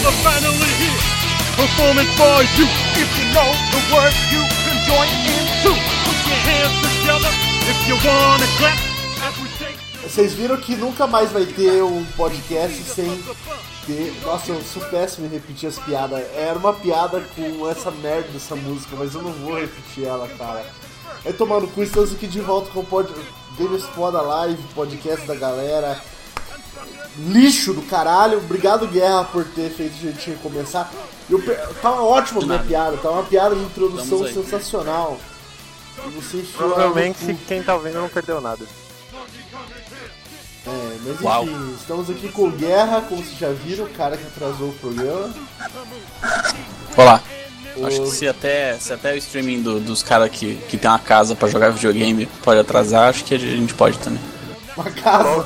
are finally here, performing for you. If you know the word, you can join in too. Put your hands together if you wanna clap. Vocês viram que nunca mais vai ter um podcast sem ter... Nossa, eu sou péssimo em repetir as piadas. Era uma piada com essa merda dessa música, mas eu não vou repetir ela, cara. Vai tomar no cu, estamos aqui de volta com o Games Foda Live, podcast da galera. Lixo do caralho. Obrigado, Guerra, por ter feito a gente recomeçar. Tava ótimo a minha piada, tava uma piada de introdução sensacional. Você provavelmente quem tá ouvindo não perdeu nada. Mas enfim, estamos aqui com o Guerra, como vocês já viram, o cara que atrasou o programa. Olá. Acho que se até o streaming dos caras que tem uma casa pra jogar videogame pode atrasar, acho que a gente pode também. Uma casa?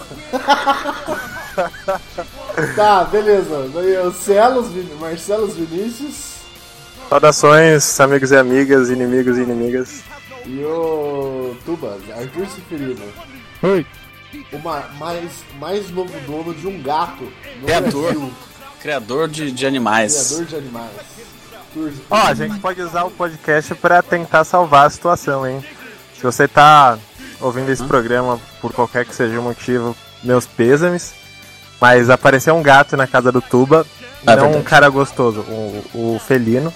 Tá, beleza. Daí o Marcelo Vinícius. Saudações, amigos e amigas, inimigos e inimigas. E o Tuba, Arthur Ciferino. Oi. O mais novo dono de um gato no Brasil. Criador de animais. Criador de animais. A gente pode usar o podcast pra tentar salvar a situação, hein? Se você tá ouvindo esse programa por qualquer que seja o motivo, meus pêsames. Mas apareceu um gato na casa do Tuba, não um cara gostoso, o felino.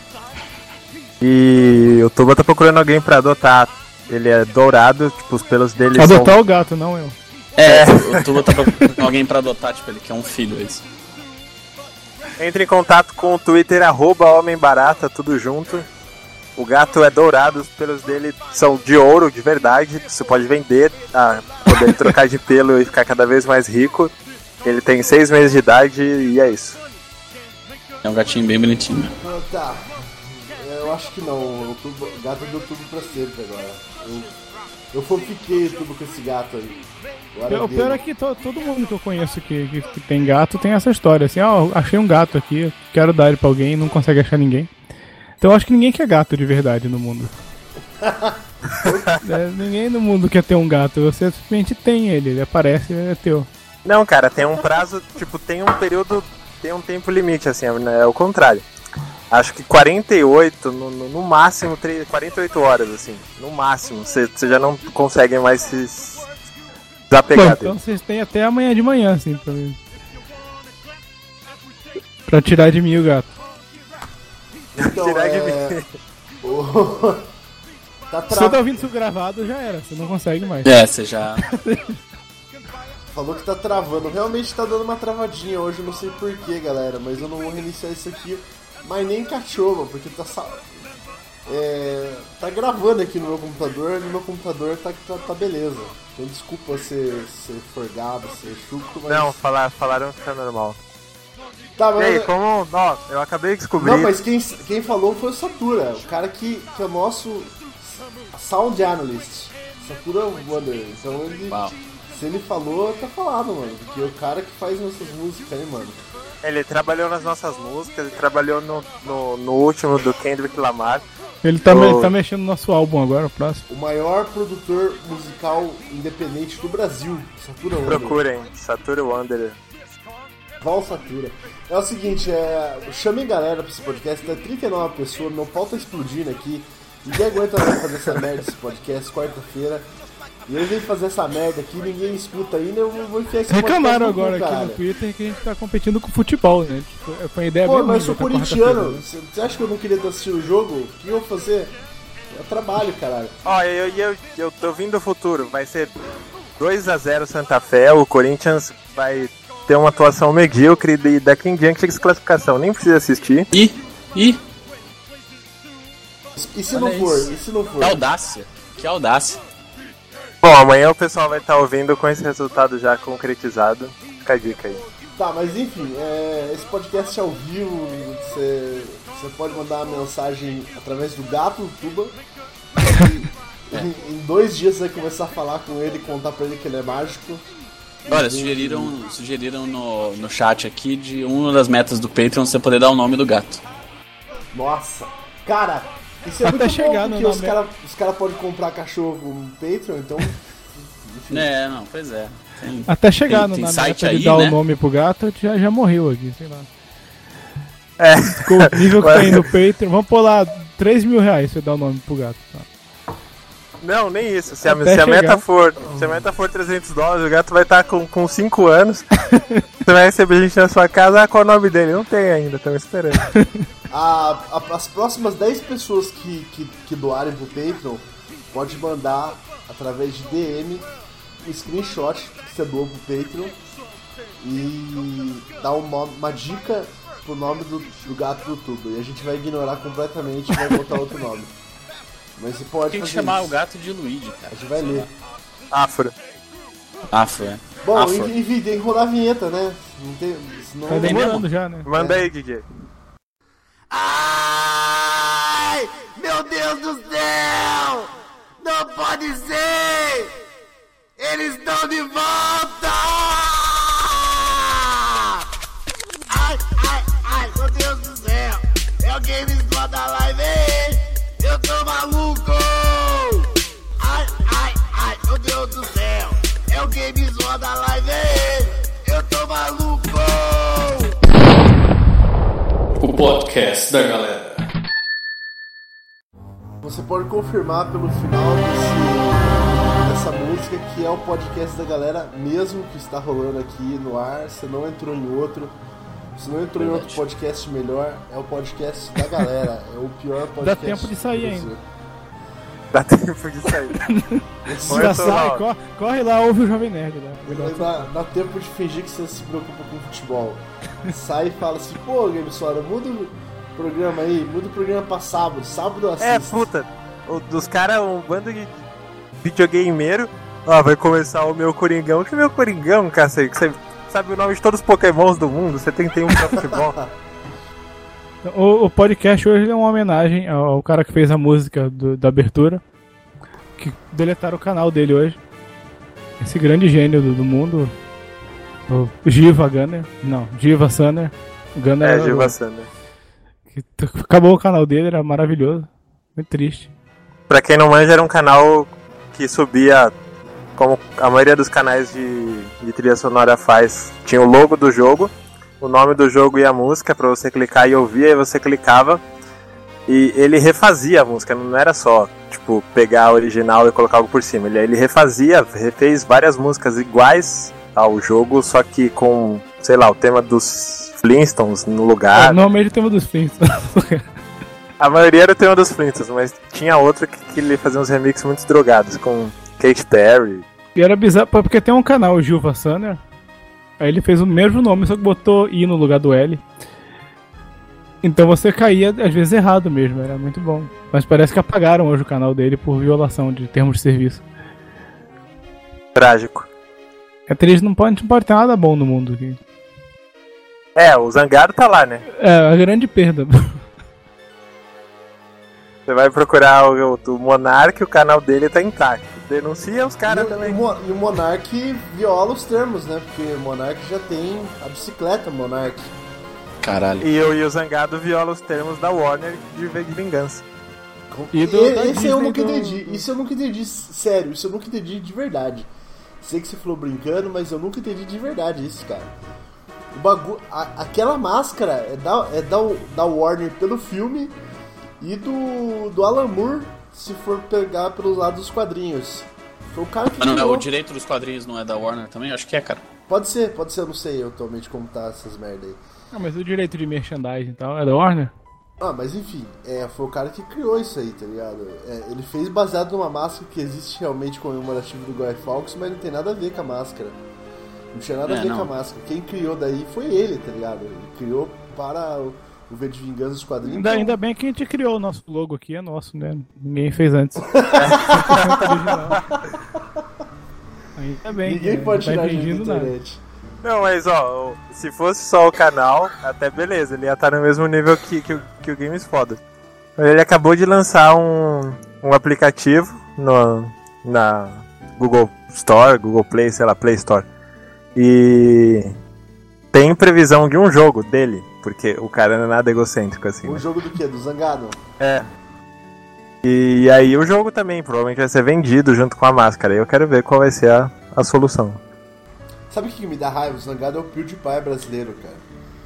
E o Tuba tá procurando alguém pra adotar. Ele é dourado, tipo, os pelos dele adotar o gato, não eu. O Tuba tá procurando alguém pra adotar, tipo, ele quer um filho, isso. Entre em contato com o Twitter, @homembarata, tudo junto. O gato é dourado, os pelos dele são de ouro, de verdade. Você pode vender, poder trocar de pelo e ficar cada vez mais rico. Ele tem 6 meses de idade e é isso. É um gatinho bem bonitinho. Tá. Eu acho que não. O gato deu tudo pra sempre agora. Eu fiquei tudo com esse gato aí. O pior é que todo mundo que eu conheço que tem gato tem essa história, assim, achei um gato aqui, quero dar ele pra alguém e não consegue achar ninguém. Então eu acho que ninguém quer gato de verdade no mundo. Ninguém no mundo quer ter um gato, você simplesmente tem ele aparece e é teu. Não, cara, tem um prazo, tipo, tem um período, tem um tempo limite, assim, é o contrário. Acho que 48, no máximo 48 horas, assim, no máximo, você já não consegue mais se desapegar dele. Então vocês têm até amanhã de manhã, assim, pra tirar de mim o gato. Então, tirar de mim. Se você tá ouvindo isso gravado, já era, você não consegue mais. Você já... Falou que tá travando, realmente tá dando uma travadinha hoje, não sei porquê, galera, mas eu não vou reiniciar isso aqui, mas nem cachorro, porque tá gravando aqui no meu computador, tá beleza. Então desculpa ser forgado, ser chucro, mas... Não, falaram que tá normal. Tá, mas... E aí, eu acabei de descobrir... Não, mas quem falou foi o Satura, o cara que é o nosso Sound Analyst, Satura Wonder, então ele... Uau. Se ele falou, tá falado, mano. Porque é o cara que faz nossas músicas aí, mano. Ele trabalhou nas nossas músicas, ele trabalhou no último do Kendrick Lamar. Ele tá mexendo no nosso álbum agora, o próximo. O maior produtor musical independente do Brasil, Satura Wonder. Procurem, Satura Wonder. Val Satura. É o seguinte, chamem galera pra esse podcast, tá 39 pessoas, meu pau tá explodindo aqui. Ninguém aguenta mais fazer essa merda desse podcast, quarta-feira. E eu vim fazer essa merda aqui, ninguém escuta ainda, eu vou enfiar esse podcast. Reclamaram agora aqui no Twitter que a gente tá competindo com futebol, né? Foi uma ideia bem ruim. Mas eu sou corintiano, você acha que eu não queria assistir o jogo? O que eu vou fazer? É trabalho, caralho. Eu tô vindo do futuro, vai ser 2-0 Santa Fé, o Corinthians vai ter uma atuação medíocre e daqui em diante chega classificação, nem precisa assistir. E se não for? E se não for? Que audácia. Bom, amanhã o pessoal vai estar ouvindo com esse resultado já concretizado. Fica a dica aí. Tá, mas enfim, esse podcast é ao vivo, você pode mandar uma mensagem através do gato do Tuba. Em 2 dias você vai começar a falar com ele e contar pra ele que ele é mágico. Olha, sugeriram no chat aqui de uma das metas do Patreon você poder dar o nome do gato. Nossa, cara, isso é até muito chegar bom, porque os cara podem comprar cachorro no Patreon, então... Enfim. Pois é. Até chegar na site meta aí, de dar né? o nome pro gato, já morreu aqui, sei lá. Com o nível que tem no Patreon, vamos pôr lá 3 mil reais pra dar o nome pro gato. Tá? Não, nem isso. Se a meta for $300, o gato vai estar com 5 anos. Você vai receber gente na sua casa. Qual é o nome dele? Não tem ainda, estamos esperando. As próximas 10 pessoas que doarem pro Patreon, pode mandar através de DM um screenshot que você doou pro Patreon e dar uma dica pro nome do gato do tubo. E a gente vai ignorar completamente e vai botar outro nome. Mas você pode tem que fazer chamar isso. O gato de Luigi, cara. A gente vai ler. Afro, é. Bom, Afro. enfim, tem que rodar a vinheta, né? Não tem, senão... Tá demorando já, né? manda aí, Guigui. Ai! Meu Deus do céu! Não pode ser! Eles estão de volta! Ai, meu Deus do céu! É o Games da Live! Eu tô maluco! Ai, meu Deus do céu! É o Games da Live! Eu tô maluco! O podcast da galera. Você pode confirmar pelo final dessa música que é o podcast da galera mesmo que está rolando aqui no ar. Você não entrou em outro. Você não entrou em outro podcast melhor. É o podcast da galera. É o pior podcast. Dá tempo de sair ainda. Dá tempo de sair. Já sai, corre lá, ouve o Jovem Nerd. Né? Dá tempo de fingir que você se preocupa com futebol. Sai e fala assim, pô, Gamesora, muda o programa aí, muda o programa pra sábado eu assisto. Puta, dos caras, um bando de videogameiro. Ó, vai começar o meu Coringão. Que meu Coringão, cacete? Você sabe o nome de todos os pokémons do mundo? Você tem um pra futebol. O podcast hoje é uma homenagem ao cara que fez a música da abertura, que deletaram o canal dele hoje. Esse grande gênio do mundo, o Giva Gunner. Não, Giva Sunner. Gunner Giva Sunner. Acabou o canal dele, era maravilhoso. Muito triste. Pra quem não manja, era um canal que subia, como a maioria dos canais de trilha sonora faz, tinha o logo do jogo, o nome do jogo e a música pra você clicar e ouvir, aí você clicava e ele refazia a música, não era só tipo pegar a original e colocar algo por cima, ele refez várias músicas iguais ao jogo, só que com, sei lá, o tema dos Flintstones no lugar. Normalmente o tema dos Flintstones. A maioria era o tema dos Flintstones, mas tinha outro que ele fazia uns remixes muito drogados, com Katy Perry. E era bizarro, porque tem um canal, o Giva Sunner, aí ele fez o mesmo nome, só que botou I no lugar do L. Então você caía, às vezes, errado mesmo, era muito bom. Mas parece que apagaram hoje o canal dele por violação de termos de serviço. Trágico. É triste, não pode ter nada bom no mundo aqui. O Zangado tá lá, né? É, a grande perda. Você vai procurar o Monark, o canal dele tá intacto. Denuncia os caras também. E o Monark viola os termos, né? Porque o Monark já tem a bicicleta Monark. Caralho. E o Zangado viola os termos da Warner de vingança. Esse eu nunca entendi. Isso eu nunca entendi, sério. Isso eu nunca entendi de verdade. Sei que você falou brincando, mas eu nunca entendi de verdade isso, cara. O bagulho, aquela máscara é da Warner pelo filme e do Alan Moore, se for pegar pelos lados dos quadrinhos. Foi o cara que Não, o direito dos quadrinhos não é da Warner também? Acho que é, cara. Pode ser, eu não sei atualmente como tá essas merda aí. Ah, mas o direito de merchandising e tal é da Warner? Ah, mas enfim, foi o cara que criou isso aí, tá ligado? Ele fez baseado numa máscara que existe realmente comemorativo do Guy Fawkes, mas não tem nada a ver com a máscara. Não tinha nada a ver com a máscara. Quem criou daí foi ele, tá ligado? Ele criou para o V de Vingança dos quadrinhos. Ainda bem que a gente criou o nosso logo aqui, é nosso, né? Ninguém fez antes. Ainda bem. Ninguém pode tirar a gente da nada. internet. Não, mas ó, se fosse só o canal, até beleza, ele ia estar no mesmo nível que o Games Foda. Ele acabou de lançar um aplicativo na Google Store, Google Play, sei lá, Play Store. E tem previsão de um jogo dele, porque o cara não é nada egocêntrico assim. Um jogo do quê? Do Zangado? É. E aí o jogo também provavelmente vai ser vendido junto com a máscara. E eu quero ver qual vai ser a solução. Sabe o que me dá raiva? O Zangado é o PewDiePie brasileiro, cara.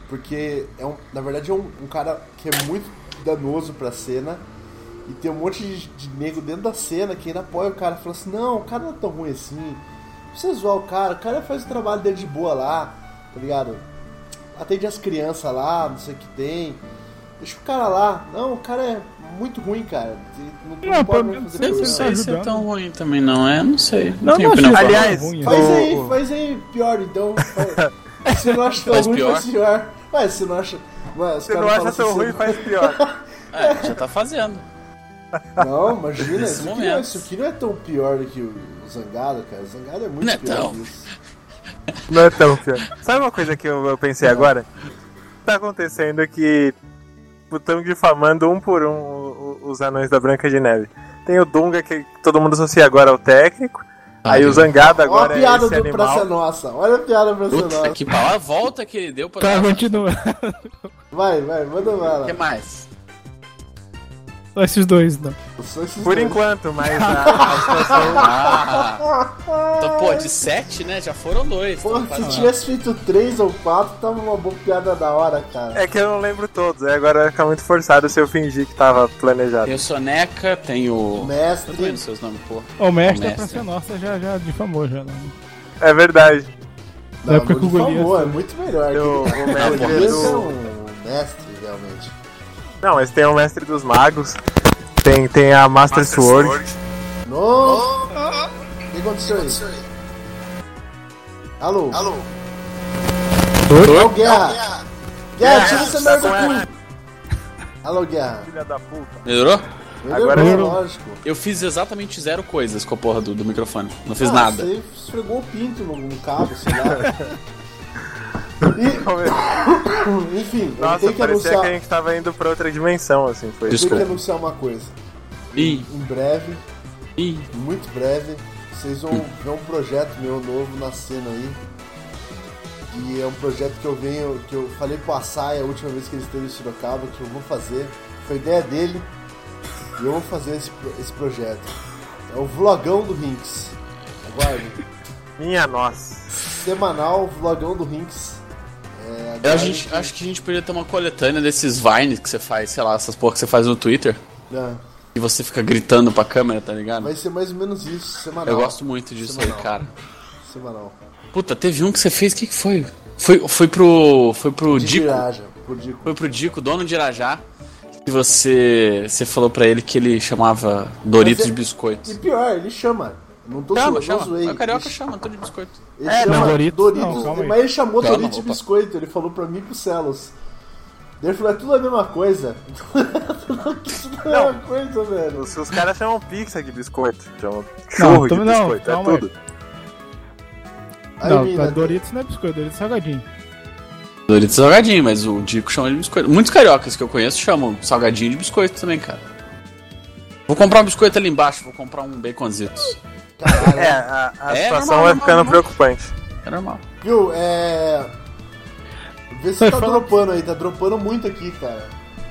porque na verdade é um cara que é muito danoso pra cena. E tem um monte de nego dentro da cena que ainda apoia o cara. Fala assim, não, o cara não é tão ruim assim. Não precisa zoar o cara faz o trabalho dele de boa lá, tá ligado? Atende as crianças lá, não sei o que tem. Deixa o cara lá. Não, o cara é muito ruim, cara. Não pode fazer Eu não sei se é tão ruim também, não é? Não sei. Não, tenho não opinião. achei Aliás, ruim, Faz aí pior, então. Se não acha tão Faz ruim, pior? faz pior. Mas se não acha... Ué, Se não acha tão ruim, faz pior. Já tá fazendo. Não, imagina, Nesse momento. isso aqui não é tão pior do que o Zangado, cara. O Zangado é muito Não é pior tão. que isso. Não é tão pior. Sabe uma coisa que eu pensei agora? Tá acontecendo que estão difamando um por um os anões da Branca de Neve. Tem o Dunga, que todo mundo associa agora ao técnico. Aí o Zangado Olha agora a piada é esse do Praça animal. Nossa. Olha a piada do Praça Puta Nossa. que pau. A volta que ele deu pra Tá, dar. continua. Vai, manda O bala. que mais? Só esses dois, não. Só esses Por dois. enquanto, mas a situação... Então, pô, de 7, né? Já foram 2. Porra, se tivesse feito 3 ou 4, tava uma boa piada da hora, cara. É que eu não lembro todos, aí agora vai ficar muito forçado se eu fingir que tava planejado. Tem o Soneca, tem o... Mestre. Eu tô vendo seus nomes, pô. O mestre O é pra mestre. ser nossa, já difamou já. Né? É verdade. Não, época não que o Golias- difamou, é muito melhor. O mestre Golias é do... um mestre, realmente. Não, mas tem o Mestre dos Magos, tem a Master Sword. Nossa! O que aconteceu aí? Alô? Alô? Guerra! Guerra, tira essa merda do cu! Alô, Guerra. Filha da puta. Melhorou? Agora Melhorou, lógico. Eu fiz exatamente 0 coisas com a porra do microfone. Não fiz nada. Você esfregou o pinto no cabo, sei lá. Enfim, eu Nossa, tenho que parecia anunciar. que a gente tava indo pra outra dimensão, assim, foi. Eu tenho que Desculpa. anunciar uma coisa. Ih, Em breve, ih. muito breve, vocês vão ver um projeto meu novo nascendo aí. E é um projeto que eu falei pro Assai a última vez que ele esteve em Sorocaba, que eu vou fazer. Foi ideia dele. E eu vou fazer esse projeto. É o Vlogão do Rinks. Aguarde. Minha nossa. Semanal, Vlogão do Rinks. Acho que a gente podia ter uma coletânea desses Vines que você faz, sei lá, essas porra que você faz no Twitter. E você fica gritando pra câmera, tá ligado? Vai ser mais ou menos isso, semanal. Eu gosto muito disso Semanal. aí, cara. Semanal. Puta, teve um que você fez, o que foi? Foi pro De Dico. Iraja, por Dico. Foi pro Dico, dono de Irajá. E você falou pra ele que ele chamava Doritos de E biscoitos. pior, ele chama. Não tô Chama, não chama. zoei. O carioca chama tudo de biscoito. Ele não, chama Doritos não, calma aí. mas ele chamou Calma, Doritos de opa. biscoito. Ele falou pra mim e pro Celos. Ele falou, é tudo a mesma coisa. Tudo a mesma coisa, velho. Os caras chamam pizza de biscoito, chamam churro de também não, biscoito, calma é aí. tudo. Aí, Não, mina, Doritos não é biscoito, Doritos é salgadinho. Doritos salgadinho, mas o Dico chama de biscoito. Muitos cariocas que eu conheço chamam salgadinho de biscoito também, cara. Vou comprar um biscoito ali embaixo, vou comprar um baconzitos. caralho. É, a É situação normal, vai ficando normal. preocupante. É normal. Viu, Vê se Vai, tá fala. dropando aí. Tá dropando muito aqui, cara.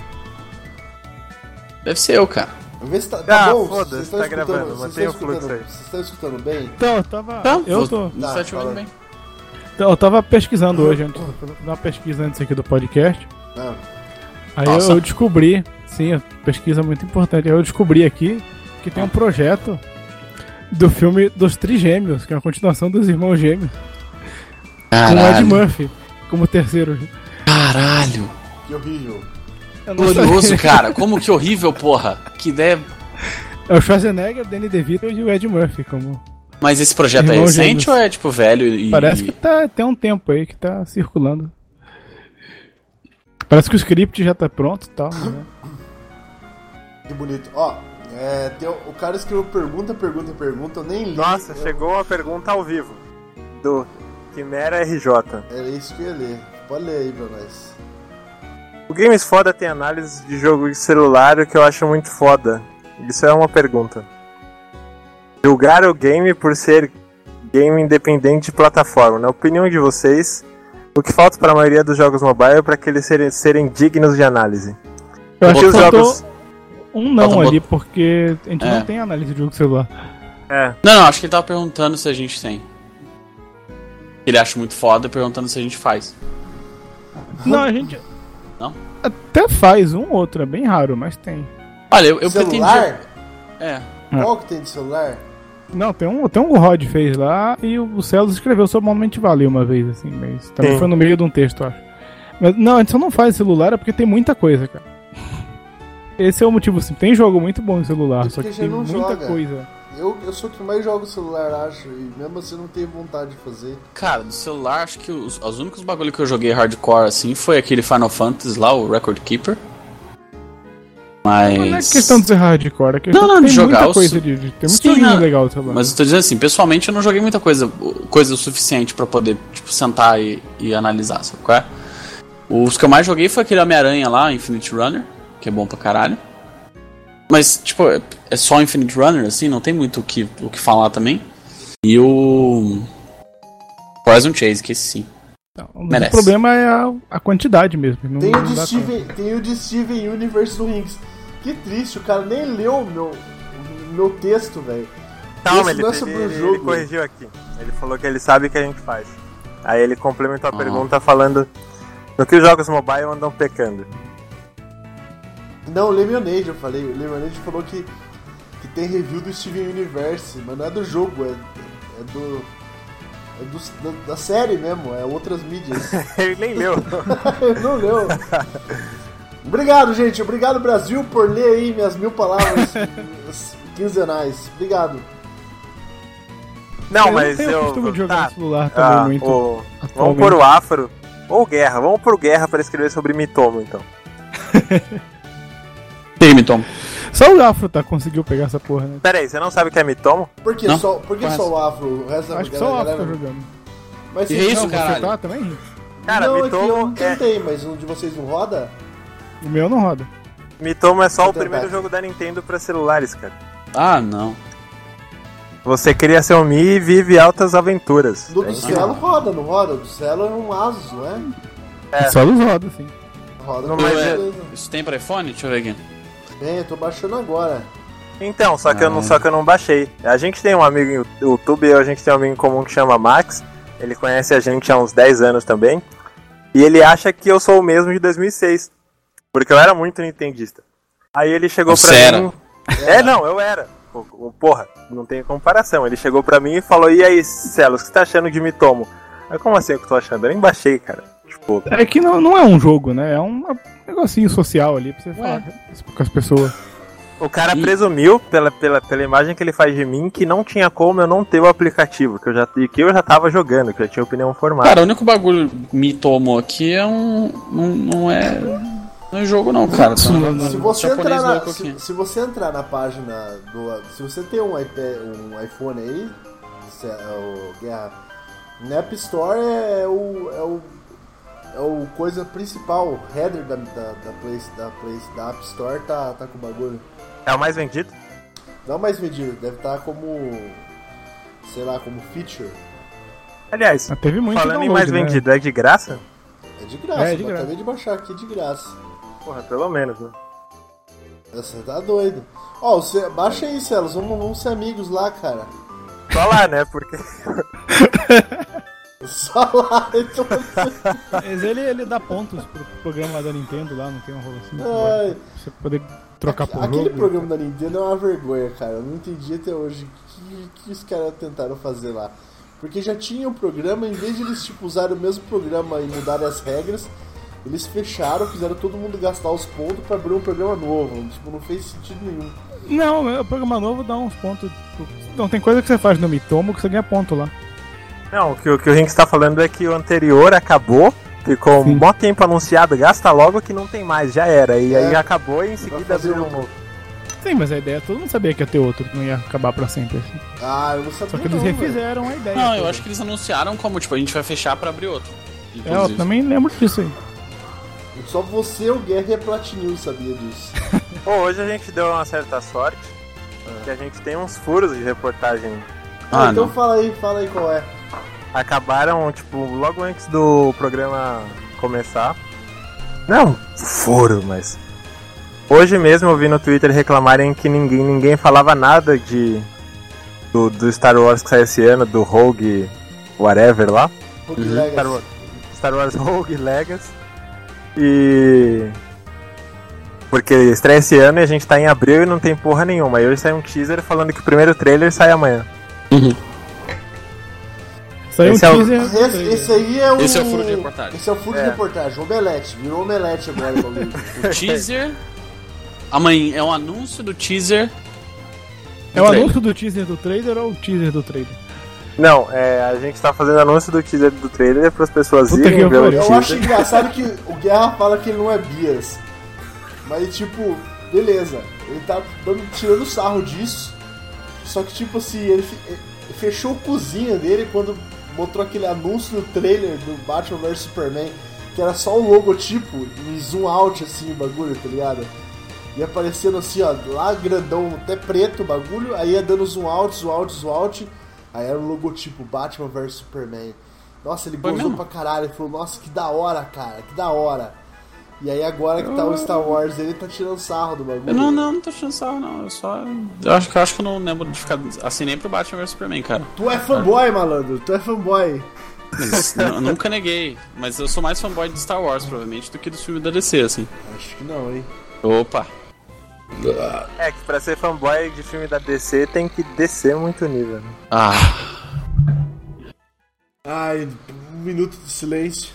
Deve ser eu, cara. Vê se tá Ah, bom. foda-se, Vocês estão tá escutando, gravando, vocês mantém estão o fluxo aí. Vocês estão escutando bem? Então, eu tava. Tá, eu tô. Tá, Tá te ouvindo fala. bem. Então, eu tava pesquisando hoje, antes, uma pesquisa antes aqui do podcast. Ah, Aí Nossa. eu descobri, sim, pesquisa muito importante. Aí eu descobri aqui que tem um projeto do filme dos Trigêmeos, que é uma continuação dos Irmãos Gêmeos, com o Ed Caralho. Murphy como terceiro. Caralho. que horrível. Eu não Glorioso, sabia. cara. Como que horrível, porra. Que ideia. É o Schwarzenegger, o Danny DeVito e o Ed Murphy como... Mas esse projeto é Irmão recente Gêmeos. ou é, tipo, velho e... Parece que tem um tempo aí que tá circulando. Parece que o script já tá pronto e tal. Né? Que bonito. Ó, o cara escreveu pergunta, eu nem li. Nossa, chegou uma pergunta ao vivo do Quimera RJ. Era isso que eu ia ler. Pode ler aí pra nós. O Games Foda tem análise de jogo de celular, o que eu acho muito foda. Isso é uma pergunta. Julgar o game por ser game independente de plataforma. Na opinião de vocês, o que falta para a maioria dos jogos mobile para que eles serem dignos de análise? Eu acho Porque que os faltou jogos... um não Falta ali, porque a gente É. não tem análise de jogo celular. É, Não, acho que ele tava perguntando se a gente tem. Ele acha muito foda, perguntando se a gente faz. Não, a gente... Não? Até faz um ou outro, é bem raro, mas tem. Olha, eu Celular? pretendia... Qual que tem de celular? Não, tem um que o Rod fez lá e o Celos escreveu sobre o Monument Valley uma vez, assim, mas também Sim. foi no meio de um texto, eu acho. Mas não, a gente só não faz celular é porque tem muita coisa, cara. Esse é o motivo, assim, tem jogo muito bom em celular, Isso só que que a tem gente não muita joga. coisa. Eu sou o que mais joga o celular, acho, e mesmo assim não tenho vontade de fazer. Cara, do celular, acho que os únicos bagulho que eu joguei hardcore, assim, foi aquele Final Fantasy lá, o Record Keeper. Mas... Não é questão de ser hardcore, é questão Não, que de tem jogar muita o coisa, tem muito joguinho legal no celular. Mas eu tô dizendo assim, pessoalmente eu não joguei muita coisa o suficiente pra poder, tipo, sentar e analisar, sabe qual é? Os que eu mais joguei foi aquele Homem-Aranha lá, Infinite Runner, que é bom pra caralho. Mas, tipo, é só Infinite Runner, assim, não tem muito o que falar também. E o Horizon Chase, que esse sim. O merece. problema é a quantidade mesmo. Não, Tem não dá tem o de Steven Universe do Rings. Que triste, o cara nem leu o meu texto, velho. Calma, Esse não é sobre o ele jogo. corrigiu aqui. Ele falou que ele sabe o que a gente faz. Aí ele complementou a Ah. pergunta falando no que os jogos mobile andam pecando. Não, o Lemonade eu falei. O Lemonade falou que tem review do Steven Universe, mas não é do jogo, da série mesmo, é outras mídias. Ele nem leu. Não leu. Obrigado, gente. Obrigado, Brasil, por ler aí minhas 1000 palavras quinzenais. Obrigado. Não, Eu mas não tenho o eu. costume de jogar tá. no celular também muito. Vamos atualmente. pôr o Afro. Ou Guerra. Vamos por Guerra para escrever sobre Mitomo, então. Tem, Tom. Só o Afro conseguiu pegar essa porra, né? Pera aí, você não sabe o que é Mitomo? Por que Não? só Quase. o Afro? O resto da Acho que só o Afro tá galera... jogando. Mas Que vocês- isso, Não, caralho? você tá também, Henrique? Cara, não, é que eu Mitomo não tentei, mas um de vocês não roda? O meu não roda. Mitomo é só Vou o primeiro tentar. jogo da Nintendo para celulares, cara. Ah, não. Você cria seu Mi e vive altas aventuras. Do Celo roda, não roda? O do Celo é um Asus, não é? Só dos roda, sim. Roda, Não, com mas certeza. Isso tem pra iPhone? Deixa eu ver aqui. Bem, eu tô baixando agora. Então, só que eu não baixei. A gente tem um amigo no YouTube, a gente tem um amigo em comum que chama Max. Ele conhece a gente há uns 10 anos também. E ele acha que eu sou o mesmo de 2006. Porque eu era muito nintendista. Aí ele chegou Você pra era? mim... Não, eu era. Porra, não tem comparação. Ele chegou pra mim e falou: e aí, Celos, o que você tá achando de Mitomo? Aí, como assim o que eu tô achando? Eu nem baixei, cara. Tipo, É que não é um jogo, né? É um negocinho social ali pra você falar com as pessoas. o cara presumiu, pela imagem que ele faz de mim, que não tinha como eu não ter o aplicativo, que eu já tava jogando, que eu já tinha opinião formada. Cara, o único bagulho que me tomou aqui é não é jogo não, cara. Tá? Se você, Japonês entrar na, louco aqui. se você entrar na página do... Se você tem um iPhone aí, o Guerra, na App Store é o coisa principal, o header da App Store tá com o bagulho. É o mais vendido? Não mais vendido, deve estar como... sei lá, como feature. Aliás, Mas teve muito falando em download, mais né? vendido, é de graça? É de graça, É, de eu graça. acabei de baixar aqui de graça. Porra, pelo menos, né? Você tá doido. Ó, baixa aí, Celos, vamos ser amigos lá, cara. Só lá, né? Porque... Só lá, então... Mas ele dá pontos pro programa da Nintendo lá, não tem um rolo assim. Ai. Pra você poder trocar por Aquele jogo. programa da Nintendo é uma vergonha, cara. Eu não entendi até hoje o que os caras tentaram fazer lá. Porque já tinha um programa, em vez de eles tipo, usarem o mesmo programa e mudarem as regras, eles fecharam, fizeram todo mundo gastar os pontos pra abrir um programa novo. Tipo, não fez sentido nenhum. Não, o programa novo dá uns pontos. Não, tem coisa que você faz no Mitomo que você ganha ponto lá. Não, o que o Rink está falando é que o anterior acabou, ficou um bom tempo anunciado, gasta logo que não tem mais, já era. E aí acabou e em seguida fazer abriu um outro. novo. Sim, mas a ideia, todo mundo sabia que ia ter outro, que não ia acabar pra sempre. Assim. Ah, eu não sabia. Só que eles não, velho. refizeram a ideia. Não, eu toda. acho que eles anunciaram como, tipo, a gente vai fechar pra abrir outro. Eu Inclusive. também lembro disso aí. Só você, o Guerra e a Platinil sabia disso. Pô, hoje a gente deu uma certa sorte, que a gente tem uns furos de reportagem. Ah, então não. fala aí qual é. Acabaram, tipo, logo antes do programa começar. Não, furo, mas... Hoje mesmo eu vi no Twitter reclamarem que ninguém falava nada do Star Wars que sai esse ano, do Rogue whatever lá. Rogue Legacy. Star Wars Rogue Legacy. E... Porque estreia esse ano e a gente tá em abril e não tem porra nenhuma. E hoje sai um teaser falando que o primeiro trailer sai amanhã. Saiu um Esse é o- teaser. Esse aí é o. Esse é o furo de reportagem. Esse é o furo de reportagem. Omelete. Virou omelete agora o bagulho. O teaser. Amanhã é um anúncio do teaser. É o anúncio do teaser do trailer ou o teaser do trailer? Não, a gente tá fazendo anúncio do teaser do trailer para as pessoas Puta irem que ver o pariu. Eu acho teaser. engraçado que o Guerra fala que ele não é bias. Mas, tipo, beleza. Ele tá tirando sarro disso. Só que, tipo assim, ele fechou o cozinha dele quando mostrou aquele anúncio do trailer do Batman vs Superman. Que era só o logotipo em zoom out, assim, o bagulho, tá ligado? E aparecendo assim, ó, lá grandão, até preto o bagulho. Aí ia dando zoom out, zoom out, zoom out. Aí era o logotipo Batman vs Superman. Nossa, ele Foi gozou mesmo? pra caralho. Ele falou, nossa, que da hora, cara, que da hora. E aí agora que tá o Star Wars, ele tá tirando sarro do bagulho. Eu não tô achando sarro, não. Eu acho que eu não lembro de ficar assim nem pro Batman vs Superman, cara. Tu é fanboy, malandro, tu é fanboy. Mas eu nunca neguei. Mas eu sou mais fanboy de Star Wars, provavelmente, do que dos filmes da DC, assim. Acho que não, hein. Opa! É que pra ser fanboy de filme da DC tem que descer muito o nível, né? Ah, Ai, um minuto de silêncio.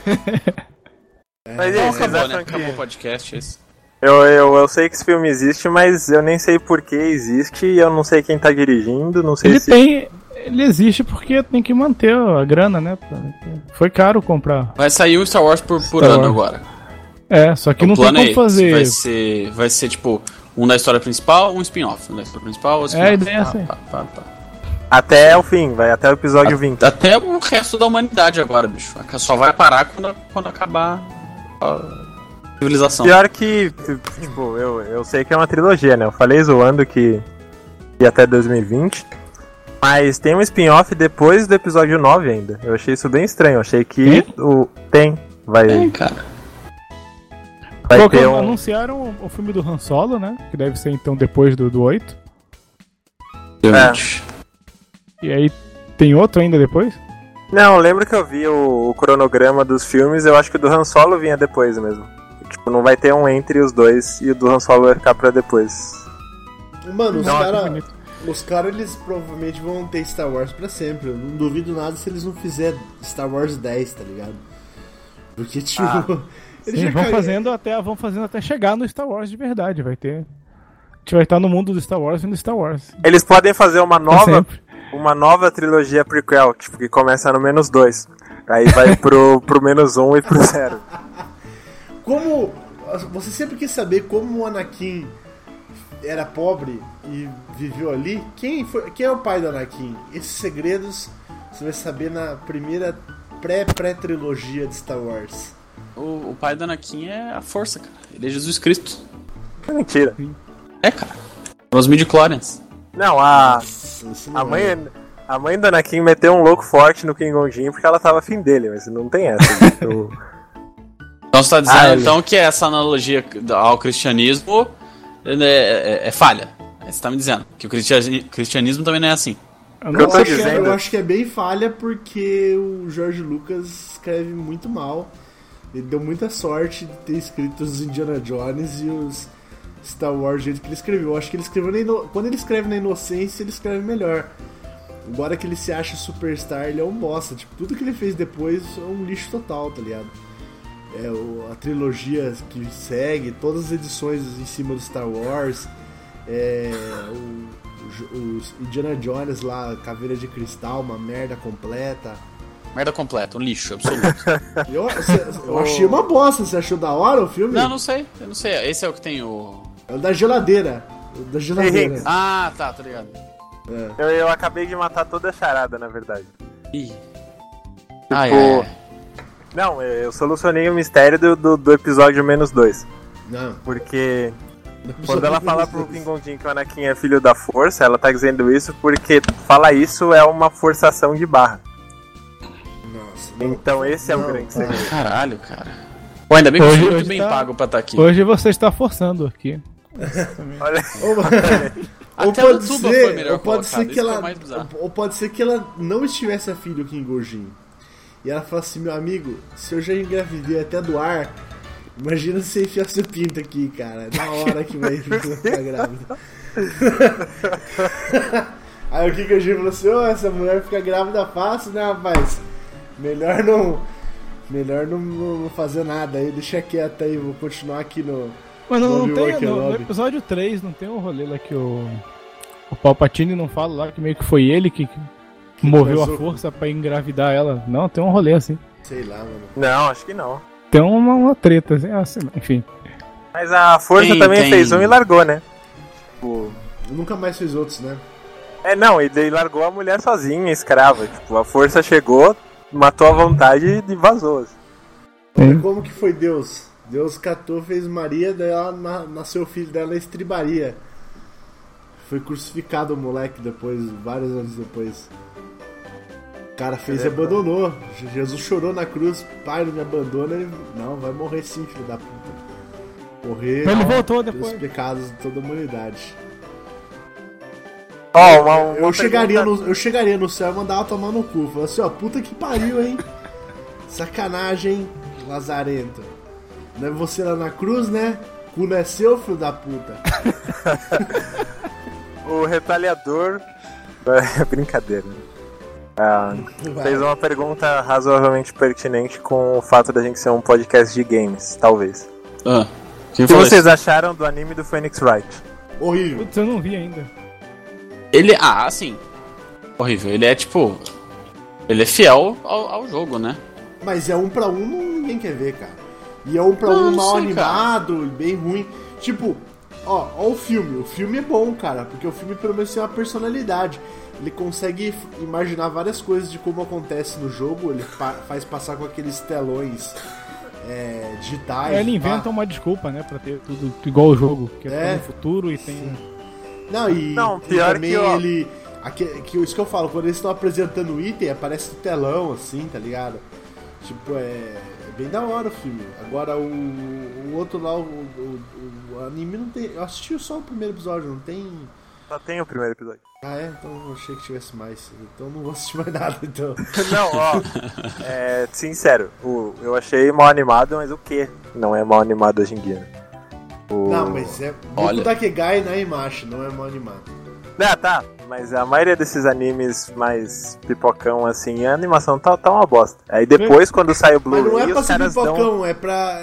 Mas então aí, vocês acabou, né? acham que... Acabou o podcast, esse. Eu sei que esse filme existe, mas eu nem sei por que existe, eu não sei quem tá dirigindo, não sei se... Ele existe porque tem que manter a grana, né? Foi caro comprar. Vai sair um Star Wars por Star ano Wars. agora. É, só que O não tem plano é como fazer. Vai ser tipo um da história principal, um spin-off. Um da história principal, outro É, a spin-off. ideia é assim. Até o fim, vai até o episódio 20. Até o resto da humanidade agora, bicho. Só vai parar quando acabar a civilização. Pior que, tipo, eu sei que é uma trilogia, né? Eu falei zoando que ia até 2020, mas tem um spin-off depois do episódio 9 ainda. Eu achei isso bem estranho, eu achei que vai cara. ter um... Anunciaram o filme do Han Solo, né? Que deve ser então depois do 8. E aí tem outro ainda depois? Não, eu lembro que eu vi o cronograma dos filmes, eu acho que o do Han Solo vinha depois mesmo. Tipo, não vai ter um entre os dois e o do Han Solo vai ficar pra depois. Mano, bonito. os caras, eles provavelmente vão ter Star Wars pra sempre. Eu não duvido nada se eles não fizerem Star Wars 10, tá ligado? Porque, tipo... eles Sim, já vão fazendo até chegar no Star Wars de verdade. Vai ter. A gente vai estar no mundo do Star Wars e no Star Wars. Eles podem fazer uma sempre. nova trilogia prequel, tipo, que começa no -2. Aí vai pro -1 e pro 0. Como... Você sempre quis saber como o Anakin era pobre e viveu ali? Quem é o pai do Anakin? Esses segredos você vai saber na primeira pré-trilogia de Star Wars. O pai do Anakin é a força, cara. Ele é Jesus Cristo. Mentira. É, cara. Os midi-chlorians. Não, Isso não é. a mãe do Anakin meteu um louco forte no Qui-Gon Jinn porque ela tava afim dele, mas não tem essa. Então você tá dizendo então que essa analogia ao cristianismo é falha. Você tá me dizendo que o cristianismo também não é assim. Eu tô dizendo... Eu acho que é bem falha porque o George Lucas escreve muito mal. Ele deu muita sorte de ter escrito os Indiana Jones e os Star Wars do jeito que ele escreveu. Eu acho que ele escreveu quando ele escreve na inocência, ele escreve melhor. Agora que ele se acha superstar, ele é um bosta. Tipo, tudo que ele fez depois é um lixo total, tá ligado? A trilogia que segue, todas as edições em cima do Star Wars, os Indiana Jones lá, Caveira de Cristal, uma merda completa. Merda completa, um lixo absoluto. Eu achei uma bosta. Você achou da hora o filme? Não sei. Eu não sei. Esse é o que tem o... É o da geladeira. Ah, tá ligado. Eu acabei de matar toda a charada, na verdade. Ih. Não, eu solucionei o mistério do episódio -2. Não. Porque quando ela fala pro Qui-Gon Jinn que o Anakin é filho da força, ela tá dizendo isso porque falar isso é uma forçação de barra. Nossa. Então esse é o grande segredo. Caralho, cara. Pô, ainda bem que eu sou muito Hoje bem tá- pago pra estar aqui. Hoje você está forçando aqui. Olha, Até o Tuba foi melhor ou pode colocado, ser que isso que é ela, o mais bizarro. ou pode ser que ela não estivesse afim do Kim Gojin. E ela fala assim, meu amigo, se eu já engravidei até do ar, Imagina se você enfiar seu pinto aqui, cara. Na hora que vai ficar grávida. Aí o Kikojiro falou assim, essa mulher fica grávida fácil, né, rapaz? Melhor não fazer nada aí, deixa quieto aí, vou continuar aqui no... Mas não tem, no episódio 3 não tem um rolê lá que o Palpatine não fala lá que meio que foi ele que moveu a força pra engravidar ela. Não, tem um rolê assim. Sei lá, mano. Não, acho que não. Tem uma treta, assim, enfim. Mas a força também fez um e largou, né? Nunca mais fez outros, né? Não, e daí largou a mulher sozinha, escrava. Tipo, a força chegou, matou a vontade e vazou. Assim. Olha como que foi Deus. Deus catou, fez Maria, daí ela nasceu o filho dela, estribaria. Foi crucificado o moleque depois, vários anos depois. O cara fez e abandonou. Jesus chorou na cruz, pai, não me abandona. Ele, não, vai morrer sim, filho da puta. Morrer ele voltou depois. pelos pecados de toda a humanidade. Eu chegaria no céu e mandava tomar no cu. Falava assim, puta que pariu, hein? Sacanagem, lazarento. Não é você lá na cruz, né? Cu não é seu, filho da puta. O retaliador... Brincadeira. Fez uma pergunta razoavelmente pertinente com o fato da gente ser um podcast de games, talvez. O que vocês acharam do anime do Phoenix Wright? Horrível. Putz, eu não vi ainda. Ele, sim. Horrível. Ele é tipo... Ele é fiel ao jogo, né? Mas é 1 pra 1, ninguém quer ver, cara. E é 1 pra 1 mal animado, bem ruim. Tipo, ó o filme. O filme é bom, cara, porque o filme pelo menos tem uma personalidade. Ele consegue imaginar várias coisas de como acontece no jogo. Ele faz passar com aqueles telões digitais. Ele inventa uma desculpa, né, pra ter tudo igual o jogo. Que é no futuro e tem... Não, pior também que ele... isso que eu falo, quando eles estão apresentando o item, aparece no telão, assim, tá ligado? Tipo, é bem da hora o filme. Agora o outro lá, o anime não tem... Eu assisti só o primeiro episódio, não tem... Só tem o primeiro episódio. Então eu achei que tivesse mais. Então não vou assistir mais nada, então. Não, sincero, eu achei mal animado, mas o quê? Não é mal animado hoje em dia. Não, mas é Boku Dakegai na Imashi, não é mal animado. Tá, mas a maioria desses animes mais pipocão assim, a animação tá uma bosta. Aí depois, quando sai o Blu-ray, mas não é pra os ser caras pipocão, dão... é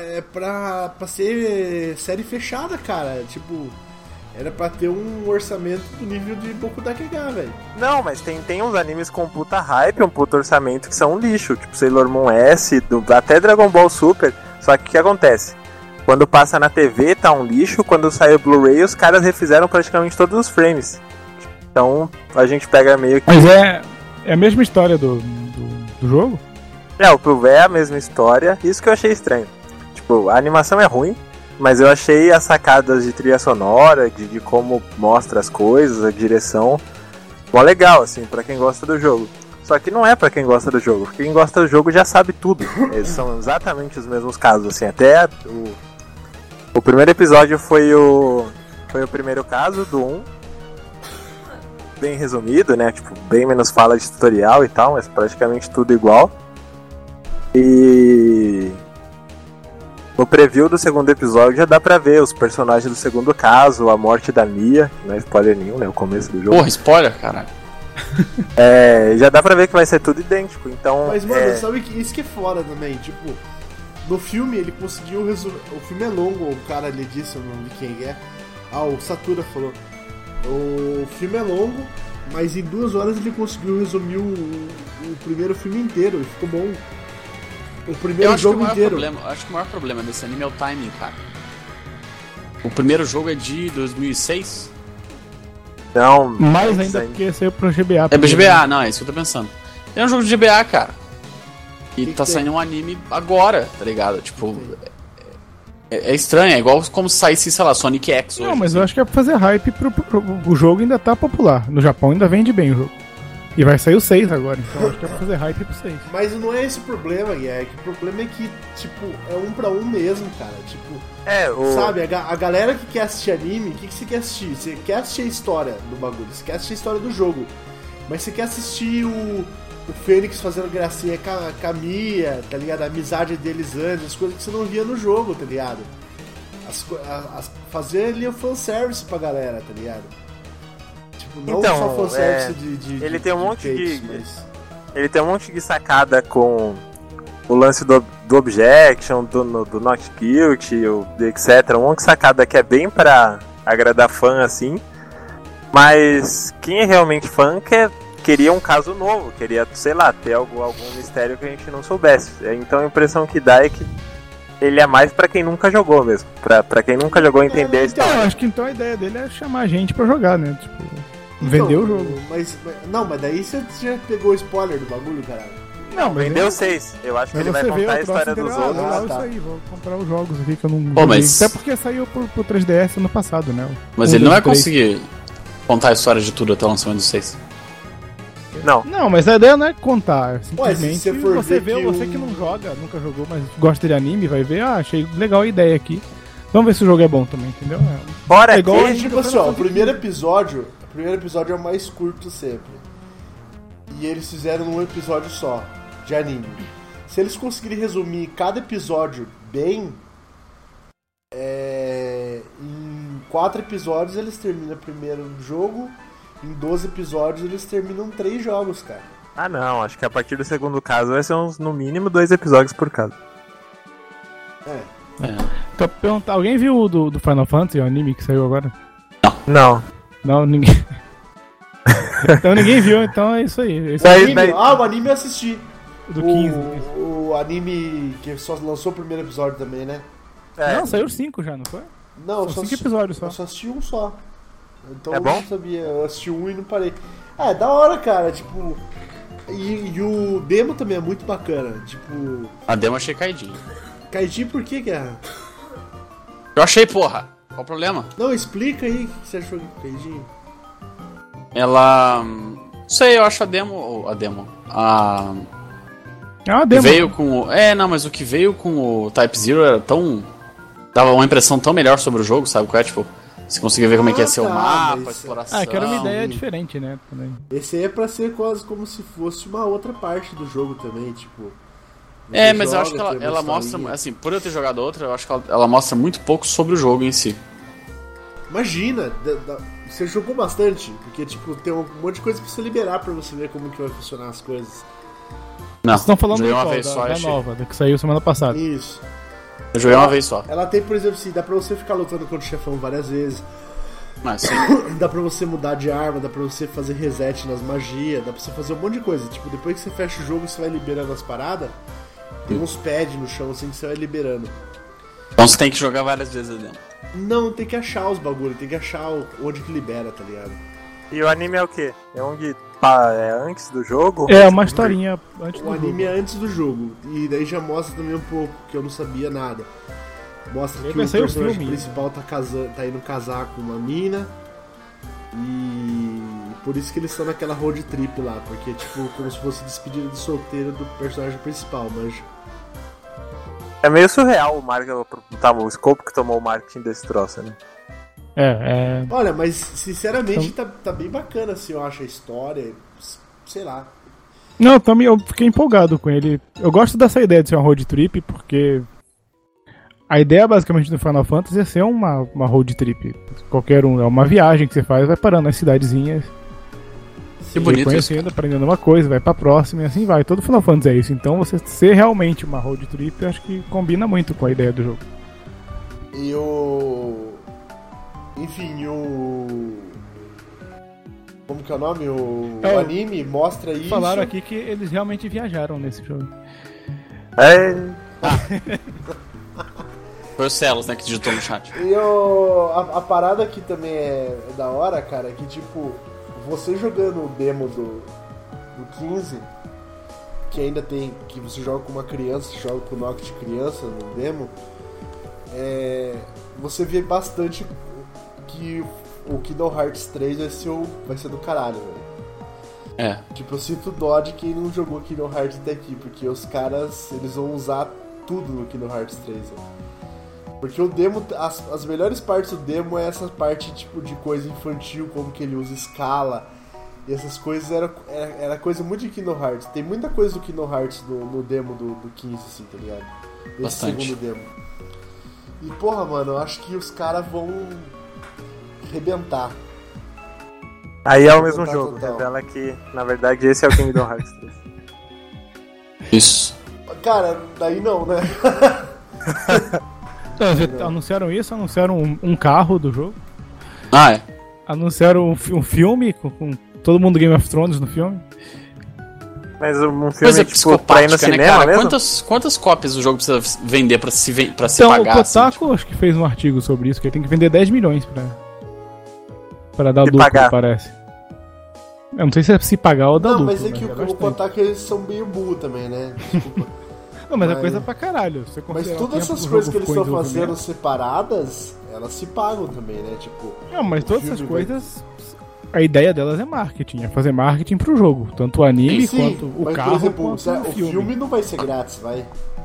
pra ser série fechada, cara. Tipo, era pra ter um orçamento do nível de Boku Dakegai, velho. Não, mas tem uns animes com puta hype, um puta orçamento que são um lixo, tipo Sailor Moon S, até Dragon Ball Super. Só que o que acontece? Quando passa na TV tá um lixo, quando sai o Blu-ray os caras refizeram praticamente todos os frames. Então a gente pega meio que... Mas é a mesma história do jogo? O Pro é a mesma história, isso que eu achei estranho. Tipo, a animação é ruim, mas eu achei as sacadas de trilha sonora, de como mostra as coisas, a direção, mó legal, assim, pra quem gosta do jogo. Só que não é pra quem gosta do jogo, porque quem gosta do jogo já sabe tudo. Eles são exatamente os mesmos casos, assim, até o primeiro episódio foi o primeiro caso do 1, bem resumido, né, tipo, bem menos fala de tutorial e tal, mas praticamente tudo igual. E no preview do segundo episódio já dá pra ver os personagens do segundo caso, a morte da Mia, não é spoiler nenhum, né, o começo do jogo. Porra, spoiler, caralho. Já dá pra ver que vai ser tudo idêntico, então... Mas, mano, sabe que isso que é foda também, tipo, no filme ele conseguiu resumir... O filme é longo, o cara ali disse, eu não vi quem é. O Satura falou. O filme é longo, mas em 2 horas ele conseguiu resumir o primeiro filme inteiro, e ficou bom. O primeiro jogo inteiro. Acho que o maior problema desse anime é o timing, cara. O primeiro jogo é de 2006? Não, mais ainda porque saiu pro GBA. É pro GBA, não, é isso que eu tô pensando. É um jogo de GBA, cara. E tá saindo um anime agora, tá ligado? Tipo, é estranho, é igual como se saísse, sei lá, Sonic X hoje. Não, mas eu acho que é pra fazer hype o jogo ainda tá popular. No Japão ainda vende bem o jogo. E vai sair o 6 agora, então acho que é pra fazer hype pro 6. Mas não é esse o problema, Guilherme. O problema é que, tipo, é 1 pra 1 mesmo, cara. Tipo, sabe, a galera que quer assistir anime, o que você quer assistir? Você quer assistir a história do bagulho, você quer assistir a história do jogo. Mas você quer assistir o o Fênix fazendo gracinha com a Mia, tá ligado? A amizade deles antes, as coisas que você não via no jogo, tá ligado? Fazer ali o fanservice pra galera, tá ligado? Tipo, não então, só fanservice ele tem um monte takes, de... mas... Ele tem um monte de sacada com o lance do objection, do not guilty, etc. Um monte de sacada que é bem pra agradar fã, assim. Mas quem é realmente fã queria um caso novo, queria, sei lá, ter algum mistério que a gente não soubesse. Então a impressão que dá é que ele é mais pra quem nunca jogou mesmo. Pra quem nunca jogou entender a história. Eu acho que então a ideia dele é chamar a gente pra jogar, né? Tipo, vender o jogo. Mas daí você já pegou o spoiler do bagulho, caralho. Não, mas Vendeu 6. Eu acho que ele vai contar a história dos outros. Ah, Isso tá. aí, vou comprar os jogos aqui que eu não Pô, joguei. mas- Até porque saiu pro 3DS ano passado, né? Mas Um, ele não dois, vai três. conseguir contar a história de tudo até o lançamento do 6. Não. Não, mas a ideia não é contar, Ué, simplesmente se você for você ver vê, que você o- que não joga, nunca jogou, mas gosta de anime, vai ver, achei legal a ideia aqui. Vamos ver se o jogo é bom também, entendeu? Fora É igual que... a- Tipo assim, ó, o primeiro episódio é o mais curto sempre. E eles fizeram um episódio só, de anime. Se eles conseguirem resumir cada episódio bem, em 4 episódios eles terminam o primeiro jogo, em 12 episódios eles terminam 3 jogos, cara. Ah não, acho que a partir do segundo caso vai ser no mínimo 2 episódios por caso. Então, perguntar, alguém viu o do Final Fantasy, o anime que saiu agora? Não. Não, ninguém. Então ninguém viu, então é isso aí. Esse Daí- O anime eu assisti. do 15. O anime que só lançou o primeiro episódio também, né? Não, saiu 5 já, não foi? Não, São 5 episódios só. Eu só assisti um só. Então É eu bom? não sabia, eu assisti um e não parei. É da hora, cara, tipo. E o demo também é muito bacana. Tipo. A demo eu achei caidinho. Kaiji, por que que é? Eu achei, porra. Qual o problema? Não, explica aí o que você achou de Kaiji. Ela... Não sei, eu acho a demo... A demo... A... É uma que demo. veio com o... não, mas o que veio com o Type Zero era tão... Dava uma impressão tão melhor sobre o jogo, sabe qual é? Tipo, você conseguia ver como é que ia ser o tá, mapa, mas- a exploração... Que era uma ideia diferente, né? Também. Esse aí é pra ser quase como se fosse uma outra parte do jogo também, tipo. É, você mas eu joga, acho que tem uma ela mostra... historinha. Assim, por eu ter jogado outra, eu acho que ela mostra muito pouco sobre o jogo em si. Imagina, você jogou bastante, porque tipo, tem um monte de coisa pra você liberar pra você ver como que vai funcionar as coisas. Não, Vocês estão falando joguei uma qual? vez só e da achei. nova, da que saiu semana passada. Isso. Eu joguei uma vez só. Ela tem, por exemplo, assim, dá pra você ficar lutando contra o chefão várias vezes. Mas sim. Dá pra você mudar de arma, dá pra você fazer reset nas magias, dá pra você fazer um monte de coisa. Tipo, depois que você fecha o jogo e você vai liberando as paradas, tem uns pads no chão assim que você vai liberando. Então você tem que jogar várias vezes a demo. Não, tem que achar os bagulhos, tem que achar onde que libera, tá ligado? E o anime é o quê? É onde é antes do jogo? É uma historinha antes do O anime jogo. é antes do jogo, e daí já mostra também um pouco, que eu não sabia nada. Mostra Aí que vai o sair o personagem filme. principal tá indo casar com uma mina. E por isso que eles estão naquela road trip lá, porque é tipo como se fosse despedida de solteiro do personagem principal, mas É meio surreal o escopo que tomou o marketing desse troço, né? olha, mas sinceramente tá bem bacana assim, eu acho a história, sei lá. Não, também eu fiquei empolgado com ele. Eu gosto dessa ideia de ser uma road trip, porque a ideia basicamente do Final Fantasy é ser uma road trip. Qualquer um, é uma viagem que você faz, vai parando nas cidadezinhas, Que bonito isso. conhecendo, aprendendo uma coisa, vai pra próxima e assim vai. Todo Final Fantasy é isso. Então você ser realmente uma road trip, eu acho que combina muito com a ideia do jogo. E o enfim, como que é o nome? O É, anime mostra isso. Falaram aqui que eles realmente viajaram nesse jogo. É. Foi o Celos, né, que digitou no chat. E a parada que também é da hora, cara, é que tipo, você jogando o demo do 15, que ainda tem, que você joga com uma criança, você joga com o Noct de criança no demo, você vê bastante que o Kingdom Hearts 3 vai ser do caralho, velho. É. Tipo, eu sinto dó de quem não jogou Kingdom Hearts até aqui, porque os caras, eles vão usar tudo no Kingdom Hearts 3, velho. Porque o demo, as melhores partes do demo é essa parte tipo de coisa infantil, como que ele usa escala, E essas coisas era coisa muito de Kingdom Hearts. Tem muita coisa do Kingdom Hearts no demo do 15, assim, tá ligado? Esse Bastante. segundo demo. E porra, mano, eu acho que os caras vão arrebentar. Aí é o mesmo Total, jogo, total. revela que, na verdade, esse é o Kingdom Hearts 3. Isso. Cara, daí não, né? Anunciaram isso, anunciaram um carro do jogo, Ah, é. anunciaram um filme com todo mundo Game of Thrones no filme. Mas um Coisa filme, tipo, pra ir no psicopática, né, cinema cara? mesmo? Quantas cópias o jogo precisa vender pra se Então, pagar? o assim, Kotaku acho que fez um artigo sobre isso, que ele tem que vender 10 milhões pra dar Se lucro, pagar. parece. Eu não sei se é se pagar ou dar Não, lucro. mas é que o bastante. Kotaku eles são meio burro também, né? Desculpa. Não, mas é mas- coisa pra caralho. Você Mas considerar o todas tempo essas o coisas jogo que eles ficou em estão fazendo desenvolvimento. separadas, elas se pagam também, né? Tipo, Não, mas todas filme essas vai- coisas, a ideia delas é marketing, é fazer marketing pro jogo. Tanto o anime, sim, quanto o mas carro, por exemplo, quanto o filme. não vai ser grátis, vai?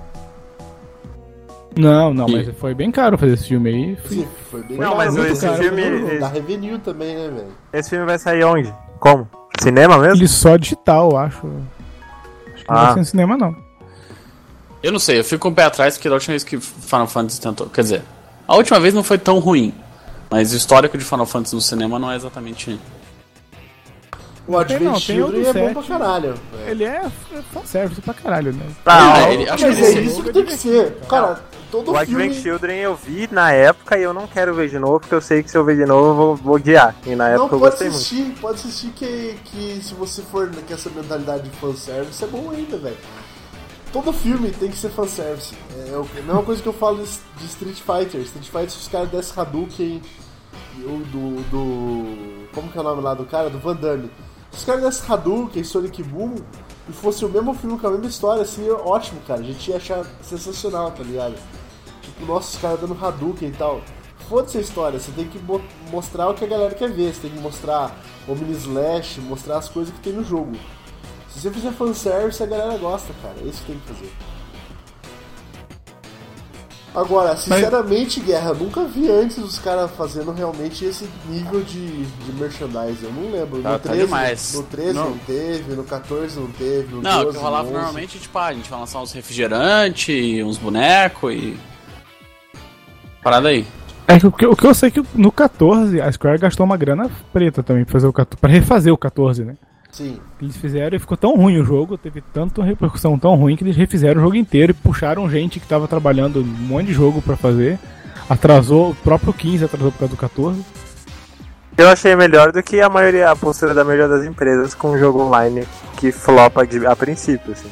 Não, Sim. mas foi bem caro fazer esse filme aí. Sim, foi bem Não, mas caro. esse Cara, filme- dá revenue também, né, velho? Esse filme vai sair onde? Como? Cinema mesmo? Ele só digital, eu acho. Acho que não vai ser no cinema, não. Eu não sei, eu fico com o pé atrás porque da última vez que Final Fantasy tentou. Quer dizer, a última vez não foi tão ruim. Mas o histórico de Final Fantasy no cinema não é exatamente. O Advent tem Children outro é bom set. pra caralho. Ele é fanservice pra caralho, né? Ah, Acho Mas que é ele- isso que tem que ser. Cara, todo o Advent filme... Children eu vi na época e eu não quero ver de novo, porque eu sei que se eu ver de novo eu vou odiar. E na Não, época eu pode gostei muito. assistir, que se você for com essa mentalidade de fanservice, é bom ainda, velho. Todo filme tem que ser fanservice. É a mesma coisa que eu falo de Street Fighter. Street Fighter, se os caras dessem Hadouken, como que é o nome lá do cara? Do Van Damme. Se os caras dessem Hadouken, Sonic Boom, e fosse o mesmo filme com a mesma história, assim, ótimo, cara. A gente ia achar sensacional, tá ligado? Tipo, nossa, os caras dando Hadouken e tal. Foda-se a história, você tem que mostrar o que a galera quer ver. Você tem que mostrar o mini slash, mostrar as coisas que tem no jogo. Se você fizer fanservice, a galera gosta, cara. É isso que tem que fazer. Agora, sinceramente, Guerra, eu nunca vi antes os caras fazendo realmente esse nível de merchandise. Eu não lembro. Tá demais. No 13 Não. não teve, no 14 não teve, no Não, 12, o que rolava no 11. normalmente, tipo, a gente vai lançar uns refrigerantes, uns bonecos e. Parada aí. É que o que eu sei é que no 14 a Square gastou uma grana preta também pra fazer o 14, pra refazer o 14, né? Sim. Eles fizeram e ficou tão ruim o jogo, teve tanta repercussão tão ruim que eles refizeram o jogo inteiro e puxaram gente que tava trabalhando um monte de jogo pra fazer. Atrasou, o próprio 15 atrasou por causa do 14. Eu achei melhor do que a postura da maioria das empresas com um jogo online que flopa a princípio, assim.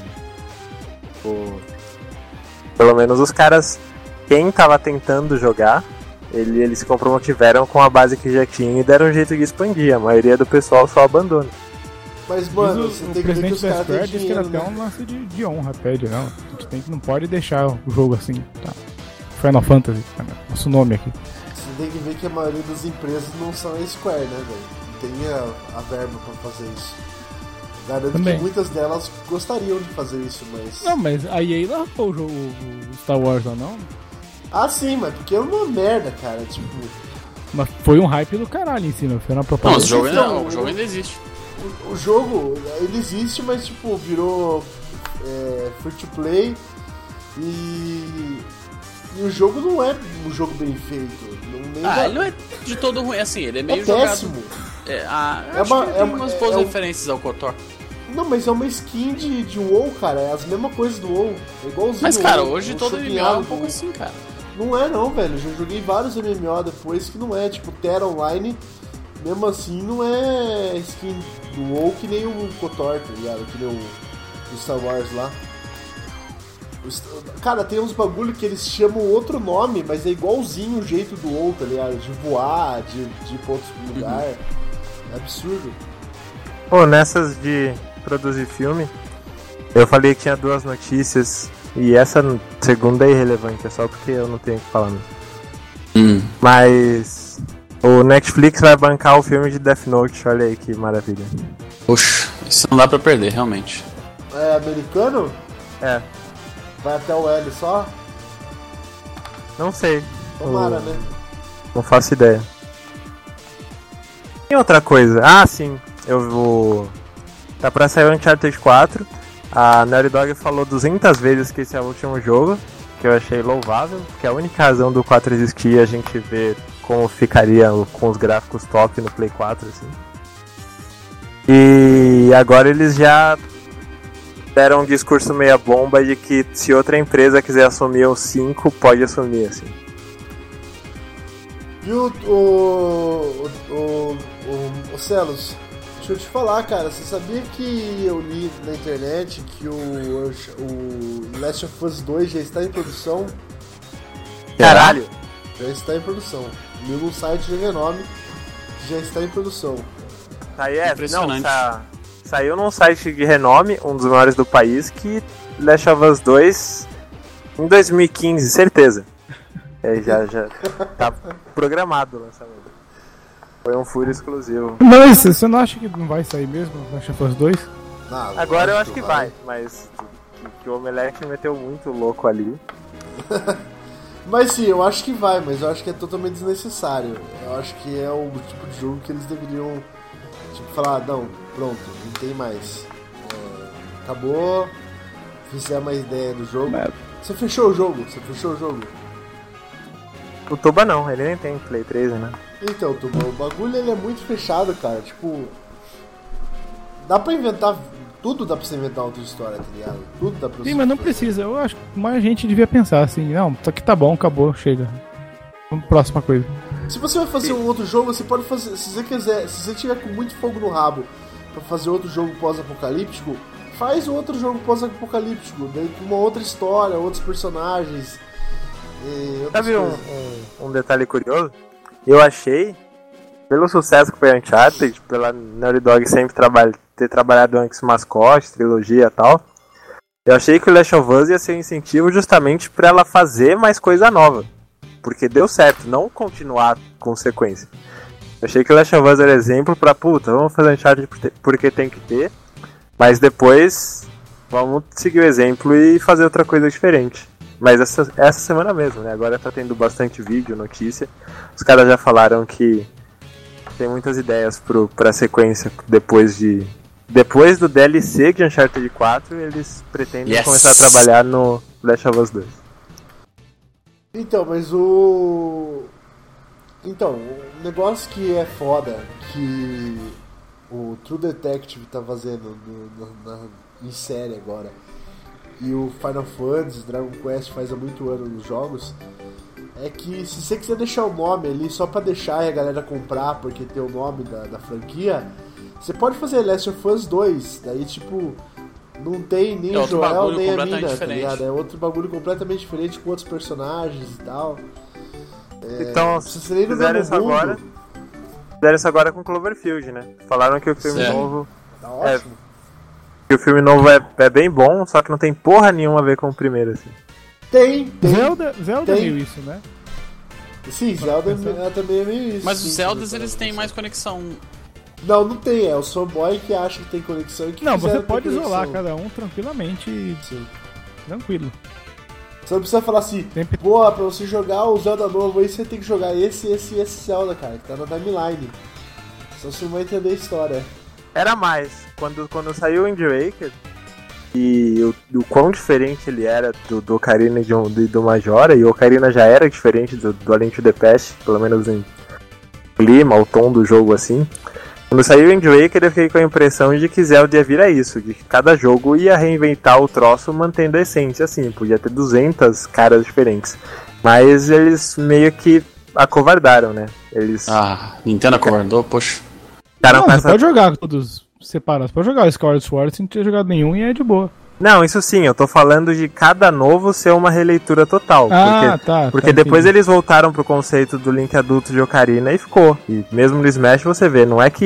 Pelo menos os caras, quem tava tentando jogar, eles se comprometiveram com a base que já tinha e deram um jeito de expandir. A maioria do pessoal só abandona. Mas, mano, Diz você o tem que ver que presidente os da caras têm Square disse que era dinheiro, até né? um lance de honra, pede, não. A gente não pode deixar o jogo assim, tá? Final Fantasy, tá? Nosso nome aqui. Você tem que ver que a maioria das empresas não são a Square, né, velho? Não tem a verba pra fazer isso. Garanto Também. que muitas delas gostariam de fazer isso, mas... Não, mas a EA largou o jogo o Star Wars lá, não? Ah, sim, mas porque é uma merda, cara. Tipo, Mas foi um hype do caralho em cima, foi uma Não, propaganda. o jogo, Então, o jogo ainda existe. o jogo, ele existe, mas, tipo, virou free to play e o jogo não é um jogo bem feito. Ele não é de todo ruim, assim, ele é meio é jogado. péssimo. Eu acho que tem umas boas referências ao KOTOR. Não, mas é uma skin de WoW, cara. É as mesmas coisas do WoW. É igualzinho. Mas, cara, WoW, hoje o todo MMO é um chupinhado pouco do- assim, cara. Não é não, velho. Já joguei vários MMO depois que não é. Tipo, Terra Online, mesmo assim, não é skin do WoW que nem o KOTOR, tá ligado? Que nem o Star Wars lá. Cara, tem uns bagulho que eles chamam outro nome, mas é igualzinho o jeito do WoW, tá ligado? De voar, de ir pra outro lugar. É absurdo. Pô, nessas de produzir filme, eu falei que tinha 2 notícias e essa segunda é irrelevante, é só porque eu não tenho o que falar mesmo. Mas o Netflix vai bancar o filme de Death Note, olha aí que maravilha. Puxa, isso não dá pra perder, realmente. É americano? É, Vai até o L só? não sei. Tomara, né? Não faço ideia. E outra coisa, ah sim, Tá pra sair o Uncharted 4. A Naughty Dog falou 200 vezes que esse é o último jogo, que eu achei louvável, porque a única razão do 4 existir é a gente ver como ficaria com os gráficos top no Play 4, assim. E agora eles já deram um discurso meia bomba de que se outra empresa quiser assumir o 5, pode assumir, assim. E o Celos, deixa eu te falar, cara, você sabia que eu li na internet que o Last of Us 2 já está em produção? Caralho! Já está em produção. Li num site de renome que já está em produção. Impressionante. Saiu num site de renome, um dos maiores do país, que Last of Us 2 em 2015, certeza. Já tá programado o lançamento. Foi um furo exclusivo. Mas você não acha que não vai sair mesmo Last of Us 2? Não, Agora eu acho que vai, mas que o Omelete meteu muito louco ali. Mas sim, eu acho que vai, mas eu acho que é totalmente desnecessário. Eu acho que é o tipo de jogo que eles deveriam falar, não, pronto, não tem mais. Acabou, fizemos uma ideia do jogo. Você fechou o jogo? O Tuba não, ele nem tem Play 3, né? Então, Tuba, o bagulho ele é muito fechado, cara. Tipo, dá pra inventar, tudo dá pra você inventar outra história, tá ligado? Tudo dá pra você. Sim, mas não precisa. Eu acho que mais gente devia pensar assim, não, isso aqui tá bom, acabou, chega. Vamos pra próxima coisa. Se você vai fazer um outro jogo, você pode fazer, se você quiser, se você tiver com muito fogo no rabo pra fazer outro jogo pós-apocalíptico, faz outro jogo pós-apocalíptico, daí com uma outra história, outros personagens. Sabe um detalhe curioso? Eu achei, pelo sucesso que foi a Uncharted, pela Naughty Dog sempre ter trabalhado antes mascote, trilogia e tal, eu achei que o Last of Us ia ser um incentivo justamente pra ela fazer mais coisa nova. Porque deu certo, não continuar com sequência. Eu achei que o Last of Us era exemplo pra, vamos fazer Uncharted porque tem que ter, mas depois vamos seguir o exemplo e fazer outra coisa diferente. Mas essa semana mesmo, né? Agora tá tendo bastante vídeo, notícia. Os caras já falaram que tem muitas ideias pra sequência depois do DLC de Uncharted 4, eles pretendem começar a trabalhar no Last of Us 2. Então, mas o negócio que é foda, que o True Detective tá fazendo em série agora, e o Final Fantasy, Dragon Quest faz há muito ano nos jogos, é que se você quiser deixar o nome ali só pra deixar e a galera comprar porque tem o nome da franquia, você pode fazer Last of Us 2, daí tipo, não tem nem o Joel nem a mina, tá ligado? É outro bagulho completamente diferente com outros personagens e tal. Então, fizeram isso agora com Cloverfield, né? Falaram que o filme novo... Tá ótimo. Que o filme novo é bem bom, só que não tem porra nenhuma a ver com o primeiro, assim. Tem. Zelda tem. É meio isso, né? Sim, Zelda também é meio isso. Mas sim, os Zeldas, eles têm mais conexão. Não tem, é o fanboy que acha que tem conexão e que não, você quiser pode ter isolar conexão. cada um tranquilamente e Sim. tranquilo. Você não precisa falar assim, pô, pra você jogar o Zelda novo aí, você tem que jogar esse Zelda, cara, que tá na timeline. Só você não vai entender a história. Era mais, quando saiu o Wind Waker, e o quão diferente ele era do Ocarina e do Majora, e o Ocarina já era diferente do A Link to the Past, pelo menos em clima, o tom do jogo assim. Quando saiu o Wind Waker, eu fiquei com a impressão de que Zelda ia virar isso, de que cada jogo ia reinventar o troço mantendo a essência, assim, podia ter 200 caras diferentes. Mas eles meio que acovardaram, né? Nintendo acovardou, poxa. Não, você pode jogar todos separados, pode jogar o Skyward Sword sem ter jogado nenhum e é de boa. Não, isso sim, eu tô falando de cada novo ser uma releitura total. Porque depois eles voltaram pro conceito do Link adulto de Ocarina e ficou. E mesmo no Smash você vê, não é que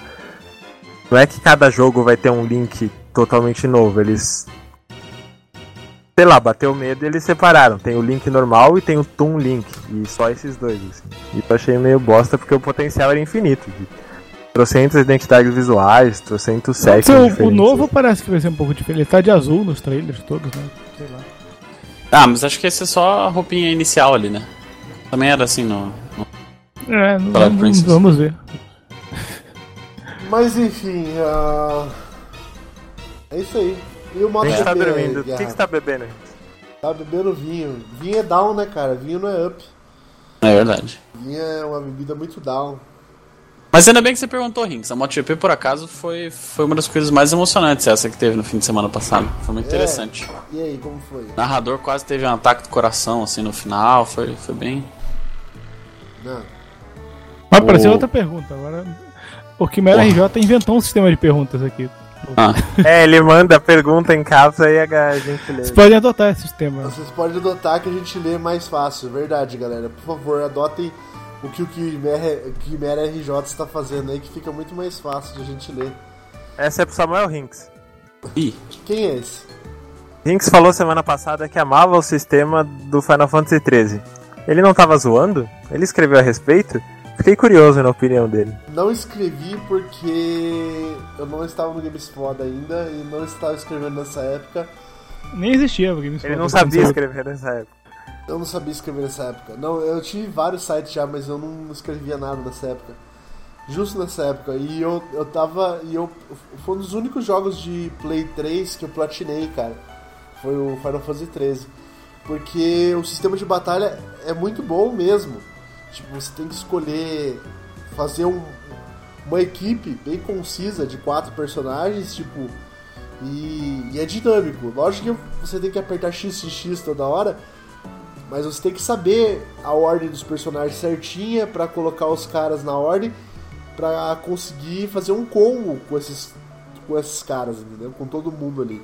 cada jogo vai ter um Link totalmente novo, eles... Sei lá, bateu medo e eles separaram. Tem o Link normal e tem o Toon Link, e só esses dois, assim. E eu achei meio bosta porque o potencial era infinito. Trocentas identidades visuais, trocentos sexos diferentes. O novo parece que vai ser um pouco diferente. Ele tá de azul nos trailers todos, né? Sei lá. Mas acho que esse é só a roupinha inicial ali, né? Também era assim no vamos ver. Mas enfim, é isso aí. E o A MotoGP, gente tá dormindo. O Guerra? que você tá bebendo? Tá bebendo vinho. Vinho é down, né, cara? Vinho não é up. É verdade. Vinho é uma bebida muito down. Mas ainda bem que você perguntou, Rinks. A MotoGP, por acaso, foi uma das coisas mais emocionantes essa que teve no fim de semana passado. Foi muito interessante. E aí, como foi? O narrador quase teve um ataque do coração, assim, no final. Foi bem... Não. Vai aparecer outra pergunta. Agora, o Quimera RJ inventou um sistema de perguntas aqui. Ah, Ele manda a pergunta em casa e a gente lê. Vocês podem adotar esse sistema. Vocês podem adotar que a gente lê mais fácil. Verdade, galera. Por favor, adotem o que o Quimera RJ está fazendo aí, que fica muito mais fácil de a gente ler. Essa é pro Samuel Rinks. ih, Quem é esse? Rinks falou semana passada que amava o sistema do Final Fantasy XIII. Ele não tava zoando? Ele escreveu a respeito? Fiquei curioso na opinião dele. Não escrevi porque eu não estava no Games Foda ainda e não estava escrevendo nessa época. Nem existia o Games Ele Foda, não sabia quando escrever nessa época. Eu não sabia escrever nessa época. Não, eu tive vários sites já, mas eu não escrevia nada nessa época. Justo nessa época. E eu tava. Foi um dos únicos jogos de Play 3 que eu platinei, cara. Foi o Final Fantasy XIII. Porque o sistema de batalha é muito bom mesmo. Tipo, você tem que escolher fazer uma equipe bem concisa de 4 personagens, tipo, e é dinâmico. Lógico que você tem que apertar X e X toda hora, mas você tem que saber a ordem dos personagens certinha pra colocar os caras na ordem pra conseguir fazer um combo com esses caras, entendeu? Com todo mundo ali.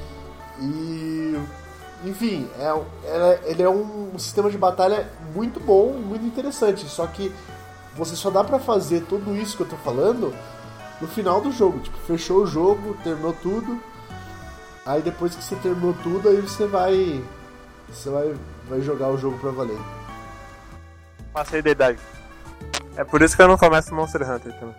E... enfim, ele é um sistema de batalha muito bom, muito interessante. Só que você só dá pra fazer tudo isso que eu tô falando no final do jogo. Tipo, fechou o jogo, terminou tudo. Aí depois que você terminou tudo, aí você vai jogar o jogo pra valer. Passei da idade. É por isso que eu não começo Monster Hunter também.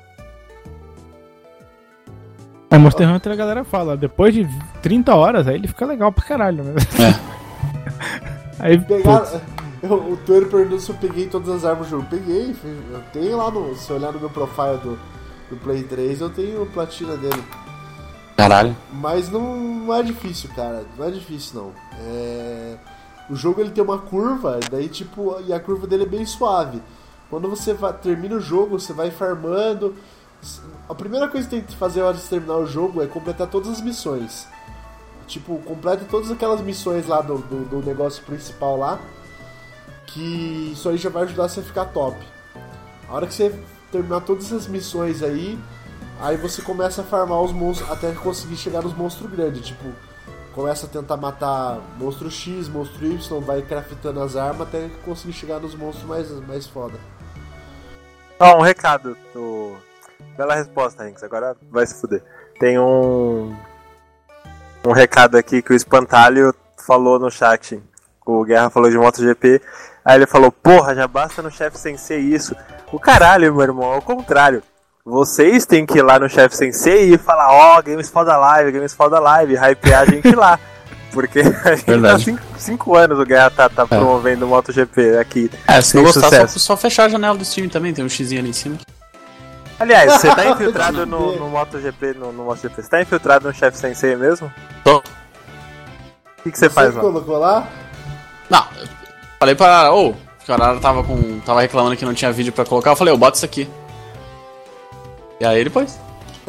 É, Monster Hunter a galera fala, depois de 30 horas, aí ele fica legal pra caralho. Né? Aí, O Tuero perguntou se eu peguei todas as armas do jogo. Peguei, eu tenho lá se olhar no meu profile do Play 3, eu tenho a platina dele. caralho. Mas não é difícil, cara. Não é difícil, não. O jogo ele tem uma curva, daí tipo, e a curva dele é bem suave. Quando você termina o jogo, você vai farmando. A primeira coisa que tem que fazer antes de terminar o jogo é completar todas as missões. Tipo, completa todas aquelas missões lá do negócio principal lá. Que isso aí já vai ajudar você a ficar top. A hora que você terminar todas essas missões aí você começa a farmar os monstros até conseguir chegar nos monstros grandes. Tipo, começa a tentar matar monstro X, monstro Y, vai craftando as armas até conseguir chegar nos monstros mais foda. Ó, um recado do... Bela resposta, Rinks. Agora vai se fuder. Tem um recado aqui que o Espantalho falou no chat. O Guerra falou de MotoGP. Aí ele falou, porra, já basta no Chef Sensei isso. O caralho, meu irmão, ao contrário. Vocês têm que ir lá no Chef Sensei e falar, Games Foda Live, hypear a gente lá. Porque a gente verdade. Tá 5 anos o Guerra tá promovendo o MotoGP aqui. Se não gostar, sucesso. só fechar a janela do Steam também, tem um xizinho ali em cima. Aliás, você tá infiltrado no MotoGP, no MotoGP? Você tá infiltrado no Chef Sensei mesmo? Tô. O que você faz lá? Colocou lá? Não, eu falei pra... que o Arara tava reclamando que não tinha vídeo pra colocar, eu falei, bota isso aqui. E aí ele pôs.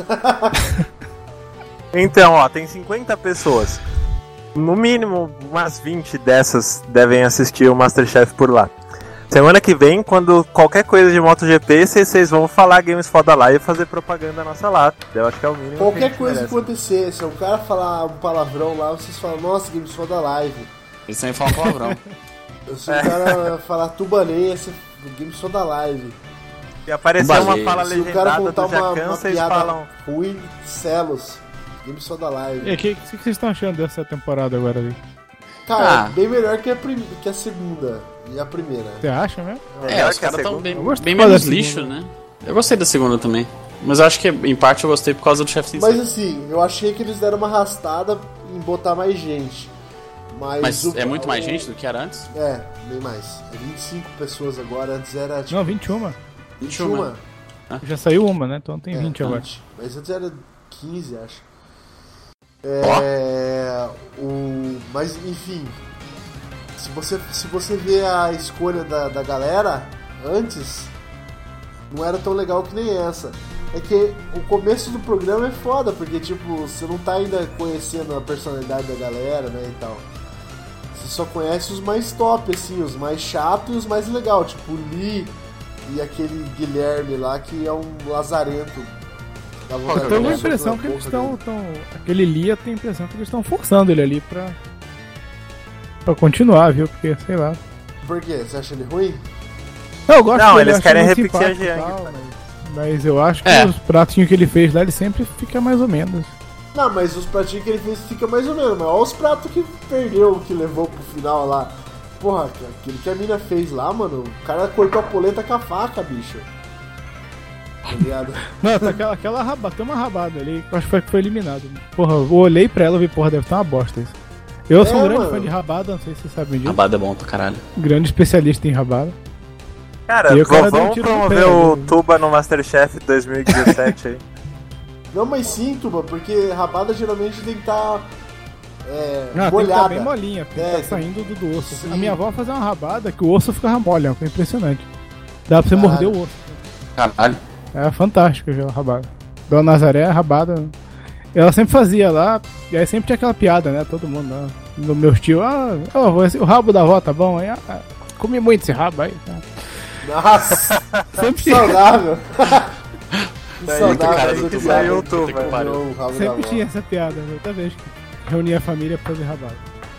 Então, tem 50 pessoas. No mínimo, umas 20 dessas devem assistir o Masterchef por lá. Semana que vem, quando qualquer coisa de MotoGP, vocês vão falar Games Foda Live e fazer propaganda nossa lá. Eu acho que é o mínimo. Qualquer coisa que acontecer, se o cara falar um palavrão lá, vocês falam, nossa, Games Foda Live. Eles também falam palavrão. Se o cara falar tubaneia, Games Foda Live. E aparecer uma fala Se o cara legendada contar do Jacan, uma vocês piada falam... ruim, Celos. Games Foda Live. E o que vocês estão achando dessa temporada agora ali? Cara, bem melhor que a segunda e a primeira. Você acha mesmo? Os caras estão bem gostei menos da lixo, segunda. né? Eu gostei da segunda também. Mas eu acho que em parte eu gostei por causa do Chef Sensei. Mas assim, eu achei que eles deram uma arrastada em botar mais gente. Mas é muito mais gente do que era antes? É, bem mais. É 25 pessoas agora, antes era tipo Não, 21. 21. Já saiu uma, né? Então tem 20 agora. 20. Mas antes era 15, acho. Mas, enfim... Se você vê a escolha da galera antes, não era tão legal que nem essa. É que o começo do programa é foda, porque tipo, você não tá ainda conhecendo a personalidade da galera, né, e tal. Você só conhece os mais top, assim, os mais chatos e os mais legais, tipo o Lee e aquele Guilherme lá, que é um lazarento. Eu tenho a impressão que eles estão... Aquele Lee, eu tenho a impressão que eles estão forçando ele ali pra continuar, viu? Porque, sei lá. Por quê? Você acha ele ruim? Eu gosto Não, dele, eles querem repetir a simpático e Yang. tal, mas eu acho que os pratinhos que ele fez lá, ele sempre fica mais ou menos. Não, mas os pratinhos que ele fez fica mais ou menos. Mas olha os pratos que perdeu, que levou pro final lá. Porra, aquilo que a mina fez lá, mano. O cara cortou a polenta com a faca, bicho. Tá ligado? Não, tá aquela rabada, tem uma rabada ali, que eu acho que foi eliminado. Porra, eu olhei pra ela e vi, porra, deve estar uma bosta isso. Eu sou um grande fã de rabada, não sei se vocês sabem disso. Rabada é bom pra caralho. Grande especialista em rabada. Cara, vamos promover o Tuba no Masterchef 2017 aí. Não, mas sim, Tuba, porque rabada geralmente tem que estar molhada. Tem que estar bem molinha, tem que estar É, saindo do osso. sim. A minha avó fazia uma rabada que o osso ficava mole, é impressionante. Dá pra você morder o osso. Caralho. É fantástico aquela rabada. Dona Nazaré, a rabada. Ela sempre fazia lá, e aí sempre tinha aquela piada, né? Todo mundo, né? No meu tio, o rabo da avó tá bom? Aí, comi muito esse rabo aí. Tá. Nossa, Sempre, saudável. Que Daí, cara, saudável que do saiu o Tuba. Tuba. sempre tinha essa piada, toda vez que reunia a família pra fazer rabada.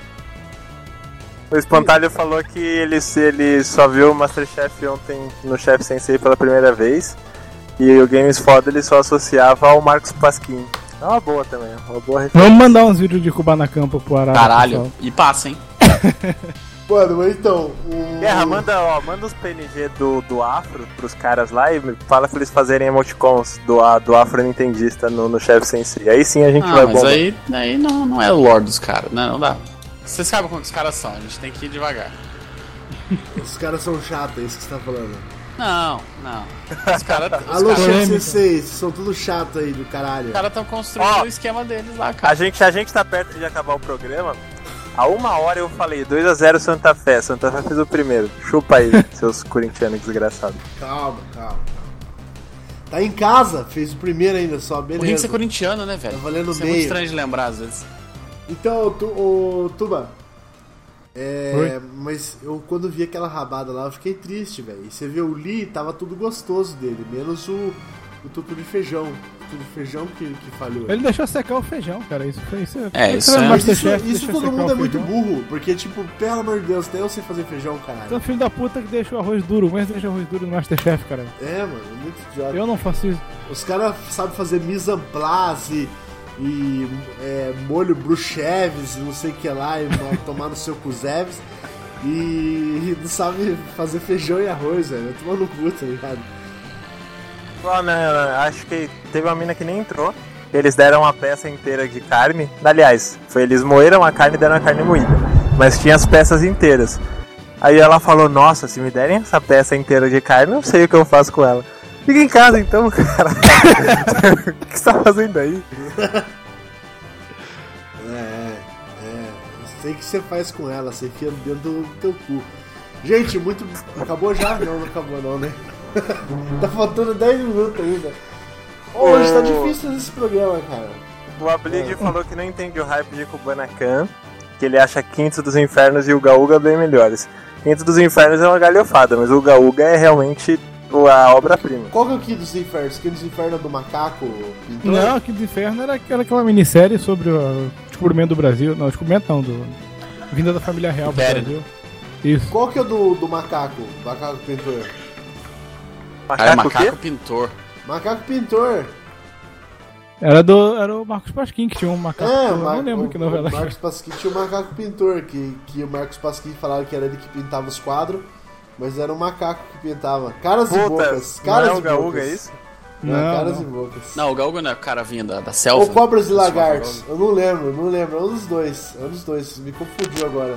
O Espantalho falou que ele só viu o Masterchef ontem no Chef Sensei pela primeira vez. E o Games Foda ele só associava ao Marcos Pasquim. É uma boa também, uma boa referência. Vamos mandar uns vídeos de Kubanacan pro Arara. Caralho. Pessoal. E passa, hein? Mano, então. Guerra, manda os PNG do Afro pros caras lá e fala pra eles fazerem emoticons do Afro Nintendista no Chef Sensei. Aí sim a gente vai mas bombar. aí não é o lore dos caras, né? Não dá. Vocês sabem como que os caras são, a gente tem que ir devagar. Os caras são chatos, é isso que você tá falando. Não. Os caras. Alô, Chef polêmica. Sensei, vocês são tudo chato aí do caralho. Os caras estão construindo o esquema deles lá, A cara. gente tá perto de acabar o programa. Há 1 hora eu falei 2-0 Santa Fé. Santa Fé fez o primeiro. Chupa aí, seus corintianos desgraçados. Calma. Tá em casa, fez o primeiro ainda só, O Rinks beleza. é corintiano, né, velho? Tá valendo Isso é meio. muito estranho de lembrar, às vezes. Então, Tuba. Mas eu quando vi aquela rabada lá, eu fiquei triste, velho. E você vê o Lee, tava tudo gostoso dele, menos o tutu de feijão. O tutu de feijão que falhou. Ele deixou secar o feijão, cara. Isso Isso era é- Mas Masterchef, isso deixa todo secar mundo o é muito feijão. burro, porque, tipo, pelo amor de Deus, até eu sei fazer feijão, caralho. Então, filho da puta que deixa o arroz duro, mas deixa o arroz duro no Masterchef, cara. É, mano, muito idiota. Eu não faço isso. Os caras sabem fazer mise en place e molho bruxeves, não sei o que lá, e tomar no seu Kuzeves. E não sabe fazer feijão e arroz, velho. Eu tô no cu, tá ligado? Acho que teve uma mina que nem entrou. Eles deram uma peça inteira de carne. Aliás, eles moeram a carne e deram a carne moída. Mas tinha as peças inteiras. Aí ela falou, nossa, se me derem essa peça inteira de carne, eu não sei o que eu faço com ela. Fica em casa então, cara. O que você tá fazendo aí? Sei o que você faz com ela, você enfia dentro do teu cu. Gente, muito. Acabou já? Não acabou não, né? Tá faltando 10 minutos ainda. Hoje tá difícil esse programa, cara. O Ablid falou que não entende o hype de Kubanacan, que ele acha Quinto dos Infernos e o Uga Uga bem melhores. Quinto dos Infernos é uma galhofada, mas o Uga Uga é realmente a obra-prima. Qual que é o Quinto dos Infernos? Quinto dos Infernos é do macaco pintor? Não, Quinto dos Infernos era aquela minissérie sobre o descobrimento do Brasil. Não, descobrimento não, vinda da família real pro Império. Brasil. Isso. Qual que é do macaco? Macaco pintor? Cara, é Macaco o quê? macaco pintor. Macaco pintor. Era o Marcos Pasquim que tinha um macaco. Eu não lembro que novela. O Marcos Pasquim tinha um macaco pintor, que o Marcos Pasquim falava que era ele que pintava os quadros, mas era um macaco que pintava. Caras e bocas. Não Caras é e o Uga Uga, bocas. é isso? Não, Caras não. e bocas. Não, o Galgo não é o cara vinha da selva. Ou Cobras e Esse Lagartos. macaco. Eu não lembro. É um dos dois. Me confundiu agora.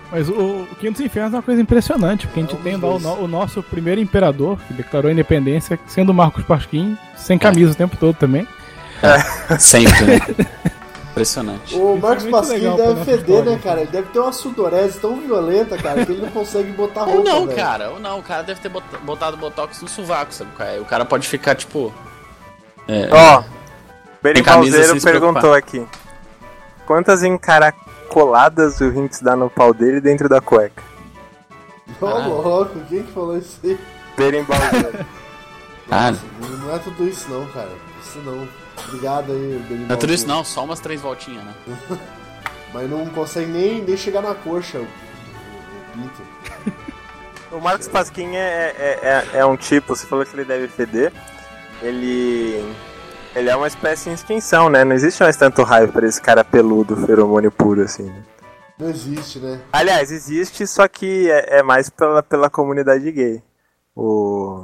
Mas o Quinto dos Infernos é uma coisa impressionante, porque a gente tem lá o nosso primeiro imperador, que declarou a independência, sendo o Marcos Pasquim, sem camisa o tempo todo também. Sempre, né? Impressionante. O Marcos muito Pasquim legal deve pra feder, nossa história. né, cara? Ele deve ter uma sudorese tão violenta, cara, que ele não consegue botar roupa, Ou não, velho. cara. Ou não. O cara deve ter botado botox no sovaco, sabe? O cara pode ficar, tipo... Ó, Tem camisa Berimbauzeiro sem se perguntou aqui. Quantas encaracoladas o Hinks dá no pau dele dentro da cueca? Ô, louco, quem que falou isso aí? Berimbauzeiro. Cara, Não é tudo isso não, cara. Isso não. Obrigado aí, Berimbau. não é tudo isso não. Só umas 3 voltinhas, né? Mas não consegue nem chegar na coxa, o pinto. O Marcos Pasquim é um tipo, você falou que ele deve feder. Ele é uma espécie em extinção, né? Não existe mais tanto raio pra esse cara peludo, feromônio puro, assim, né? Não existe, né? Aliás, existe, só que é mais pela comunidade gay. O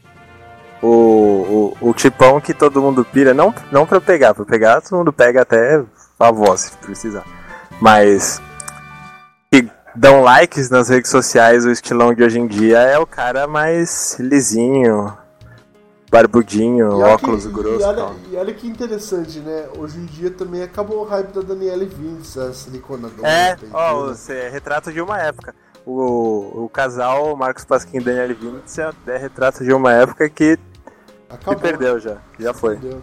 tipão que todo mundo pira, não pra pegar todo mundo pega até a voz, se precisar. Mas que dão likes nas redes sociais, o estilão de hoje em dia é o cara mais lisinho, barbudinho, E olha óculos que- grossos. tal. E olha que interessante, né? Hoje em dia também acabou o hype da Danielle Vince, a siliconadora. Retrato de uma época. O casal Marcos Pasquim e Danielle Vince é retrato de uma época que Acabou. perdeu já foi. Entendeu?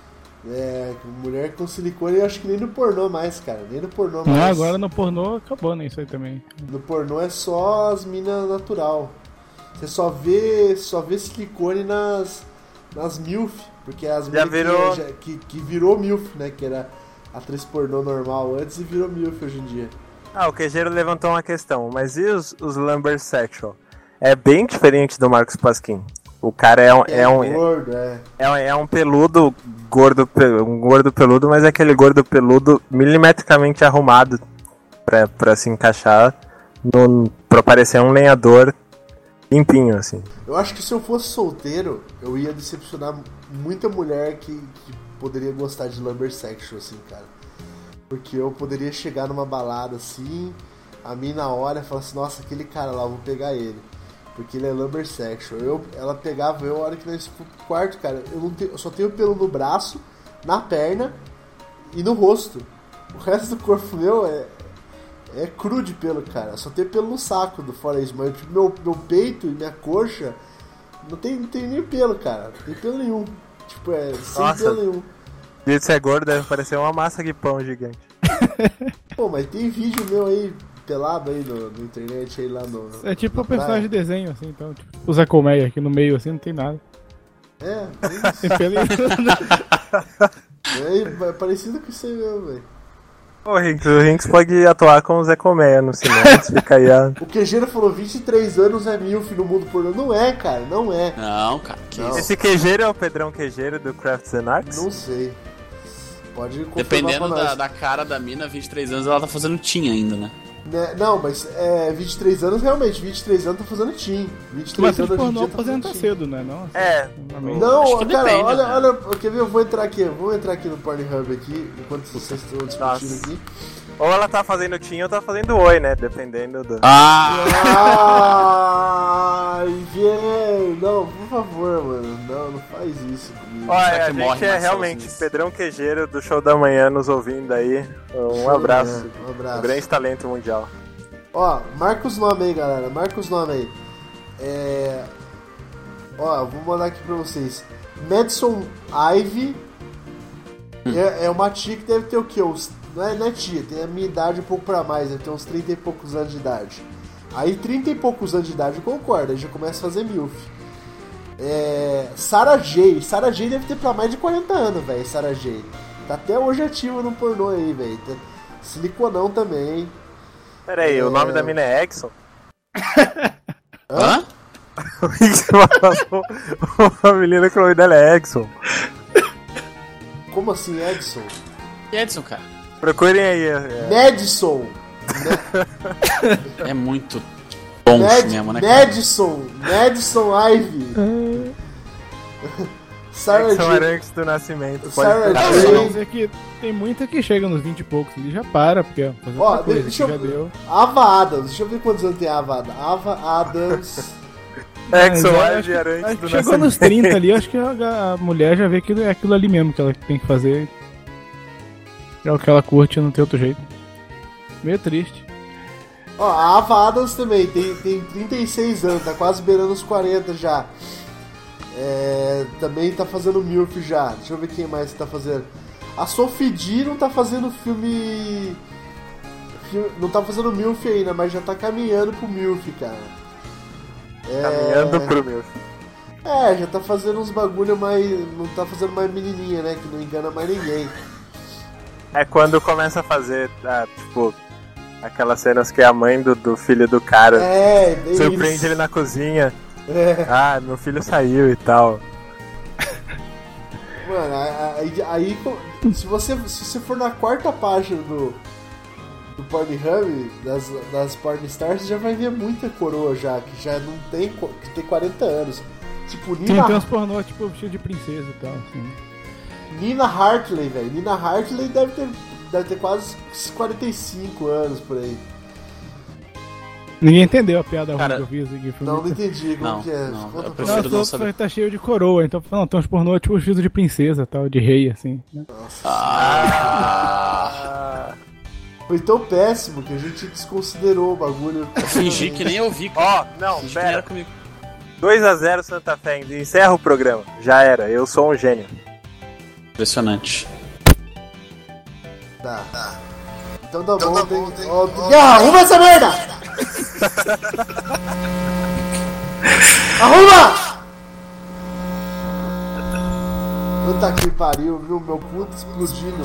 Mulher com silicone, eu acho que nem no pornô mais, cara. Nem no pornô Não, mais. agora no pornô acabou, né? Isso aí também. No pornô é só as minas natural. Você só vê silicone nas MILF, porque as Já minas virou- que virou MILF, né? Que era atriz pornô normal antes e virou MILF hoje em dia. O Quejeiro levantou uma questão, mas e os lumbersexual? É bem diferente do Marcos Pasquim. O cara Gordo, é um peludo, um gordo peludo, mas é aquele gordo peludo milimetricamente arrumado pra se encaixar, pra parecer um lenhador limpinho, assim. Eu acho que se eu fosse solteiro, eu ia decepcionar muita mulher que poderia gostar de lumbersexual, assim, cara. Porque eu poderia chegar numa balada assim, a mim na hora falar assim, nossa, aquele cara lá, eu vou pegar ele. Porque ele é lumbersexual. Ela pegava eu, a hora que nós fomos pro quarto, cara, eu só tenho pelo no braço, na perna e no rosto. O resto do corpo meu é cru de pelo, cara. Só tem pelo no saco do fora isso. Mas tipo, meu peito e minha coxa não tem nem pelo, cara. Não tem pelo nenhum. Tipo, sem Nossa. pelo nenhum. E de ser gordo deve parecer uma massa de pão gigante. Pô, mas tem vídeo meu aí, pelado aí no internet, aí lá no... É tipo na um personagem de praia. desenho, assim, então. Tipo, o Zé Colmeia aqui no meio, assim, não tem nada. Tem isso. Tem pelo É parecido com isso aí mesmo, velho. O Hinks pode atuar com o Zé Colmeia no cinema, fica aí O Quejeiro falou 23 anos é MILF no mundo pornô. Não é, cara, não é. Não, cara. Que Não. isso? Esse quejeiro é o Pedrão Quejeiro do Crafts and Arts? Não sei. Pode confirmar Dependendo pra nós. da cara da mina, 23 anos, ela tá fazendo teen ainda, né? Né, não, mas 23 anos realmente, 23 anos tá fazendo teen. 23 Mas anos o hoje em pornô dia tá aposenta fazendo teen. cedo, né? Não, assim, É. normalmente. Não, Acho que cara, depende, olha, né? olha, quer ver? Eu vou entrar aqui no Pornhub aqui, enquanto vocês estão discutindo Nossa. aqui. Ou ela tá fazendo teen ou tá fazendo oi, né? Dependendo do... Ai, velho, não, por favor, mano, não faz isso comigo. Olha, Será a que morre gente é Marcelo realmente Smith? Pedrão Quejeiro do Show da Manhã nos ouvindo aí. Um abraço. Um abraço. Um grande talento mundial. Ó, marca os nomes aí, galera. Marca os nomes aí. Ó, vou mandar aqui pra vocês. Madison Ivy é uma tia que deve ter o quê? Não é tia, tem a minha idade um pouco pra mais, deve ter uns 30 e poucos anos de idade. Aí 30 e poucos anos de idade eu concordo, aí já começa a fazer MILF. Sarah J. Sarah J deve ter pra mais de 40 anos, velho. Sarah J. Tá até hoje ativa no pornô aí, velho. Siliconão também. Pera aí, o nome da mina é Exxon? Hã? O Hinks falou uma menina que o nome dela é Exxon. Como assim, Edson? E Edson, cara? Procurem aí. Madison. É muito bom mesmo, né, cara? Madison Ivy. Sarah São Jane. arantes do nascimento. Sarah Pode Não, Jane. eu vou dizer que tem muita que chega nos 20 e poucos ali já para, porque fazer Ó, outra coisa, deixa que já eu... deu. Ava Adams. Deixa eu ver quantos anos tem a Ava Adams. Ava Adams. Ex-wife Mas arantes acho do que chegou nascimento. nos 30 ali, acho que a mulher já vê que é aquilo ali mesmo que ela tem que fazer. É o que ela curte, não tem outro jeito. Meio triste. Ó, a Ava Adams também tem 36 anos, tá quase beirando os 40 já. Também tá fazendo MILF já. Deixa eu ver quem mais tá fazendo. A Sophie D não tá fazendo filme. Não tá fazendo MILF ainda, mas já tá caminhando pro MILF, cara. Caminhando pro meu. Já tá fazendo uns bagulho mais. Não tá fazendo mais menininha, né? Que não engana mais ninguém. É quando começa a fazer, tipo, aquelas cenas que é a mãe do filho do cara Bem surpreende isso. ele na cozinha. Meu filho saiu e tal. Mano, aí se você for na quarta página do Pornhub, das Pornstars, você já vai ver muita coroa já, que já não tem, que tem 40 anos. Tipo, Tem uns pornô, tipo, vestido de princesa e tal, assim. Nina Hartley, velho. Nina Hartley deve ter quase 45 anos por aí. Ninguém entendeu a piada ruim Cara, que eu fiz aqui. Foi Não muito... entendi como Não, que é. não, Conta eu pra prefiro mim. não saber. Tá cheio de coroa, então não, tem uns pornô tipo vestido de princesa tal, de rei, assim. Né? Foi tão péssimo que a gente desconsiderou o bagulho. Fingi que nem eu vi, cara. Não, Fingi que nem era pera. comigo. 2-0 Santa Fé, encerra o programa. Já era, eu sou um gênio. Impressionante. Tá. Então tá bom, tem... arruma essa merda! Arruma! Puta que pariu, viu? Meu puto explodindo.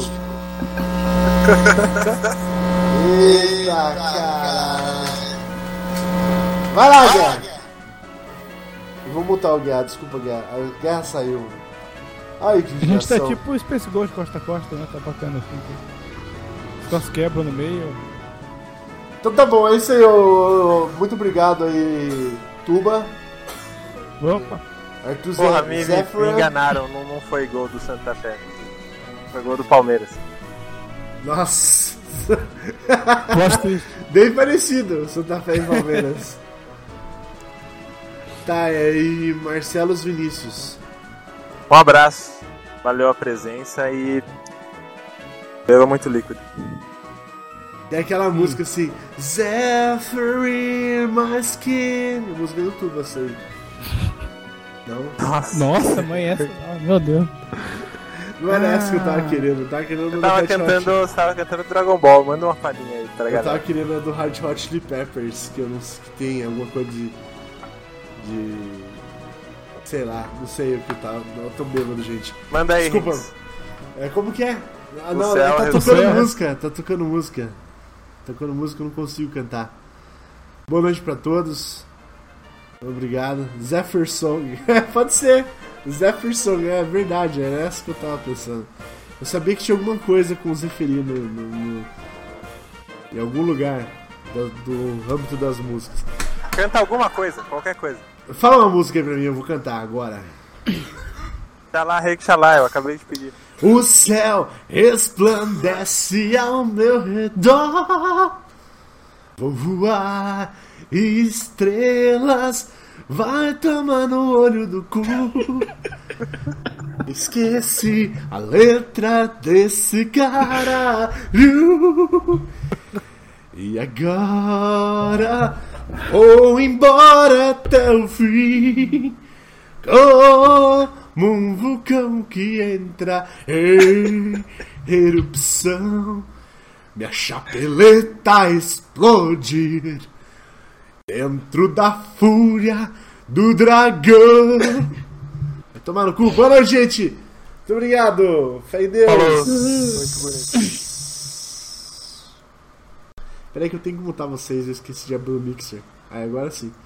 Eita, caralho. Vai lá, Guerra. Eu vou mutar o Guerra, desculpa, Guerra. A Guerra saiu. Ai, que A gente tá judiação. tipo o Space Ghost costa a costa, né? Tá bacana assim. Os troços quebram no meio. Então tá bom, é isso aí. Muito obrigado aí, Tuba. Opa! Arthur Porra, me Zefran. enganaram, não foi gol do Santa Fé. Foi gol do Palmeiras. Nossa. Gosto Bem parecido, Santa Fé e Palmeiras. Tá, e aí, Marcelos Vinícius. Um abraço, valeu a presença e beba muito líquido. Tem aquela música assim, Zephyr in my skin. Música do Tuba, essa aí. Não? Nossa, mãe, essa. Ah, meu Deus. Não era essa que eu tava querendo. Eu tava querendo Eu tava cantando Dragon Ball, manda uma palhinha aí pra Eu tava galera. querendo a do Hard Hot Chili Peppers, que eu não sei, que tem alguma coisa de sei lá, não sei o que tá. Eu tô bêbado, gente. Manda aí, Desculpa. Rins. Como que é? Ah, O não, céu tá é tocando o céu. música, tá tocando música. Tocando música, eu não consigo cantar. Boa noite pra todos. Obrigado. Zephyr Song. Pode ser. Zephyr Song, é verdade, era essa que eu tava pensando. Eu sabia que tinha alguma coisa com Zephyrino em algum lugar do âmbito das músicas. Canta alguma coisa, qualquer coisa. Fala uma música aí pra mim, eu vou cantar agora. Xalá, rei, xalá, eu acabei de pedir. O céu resplandece ao meu redor. Vou voar, estrelas vai tomar no olho do cu. Esqueci a letra desse cara. E agora vou embora até o fim. Como um vulcão que entra em erupção, minha chapeleta explodir dentro da fúria do dragão. Vai tomar no cu. Boa noite, gente. Muito obrigado. Fé em Deus. Falou. Muito bonito. Peraí que eu tenho que mutar vocês. Eu esqueci de abrir o mixer. Aí agora sim.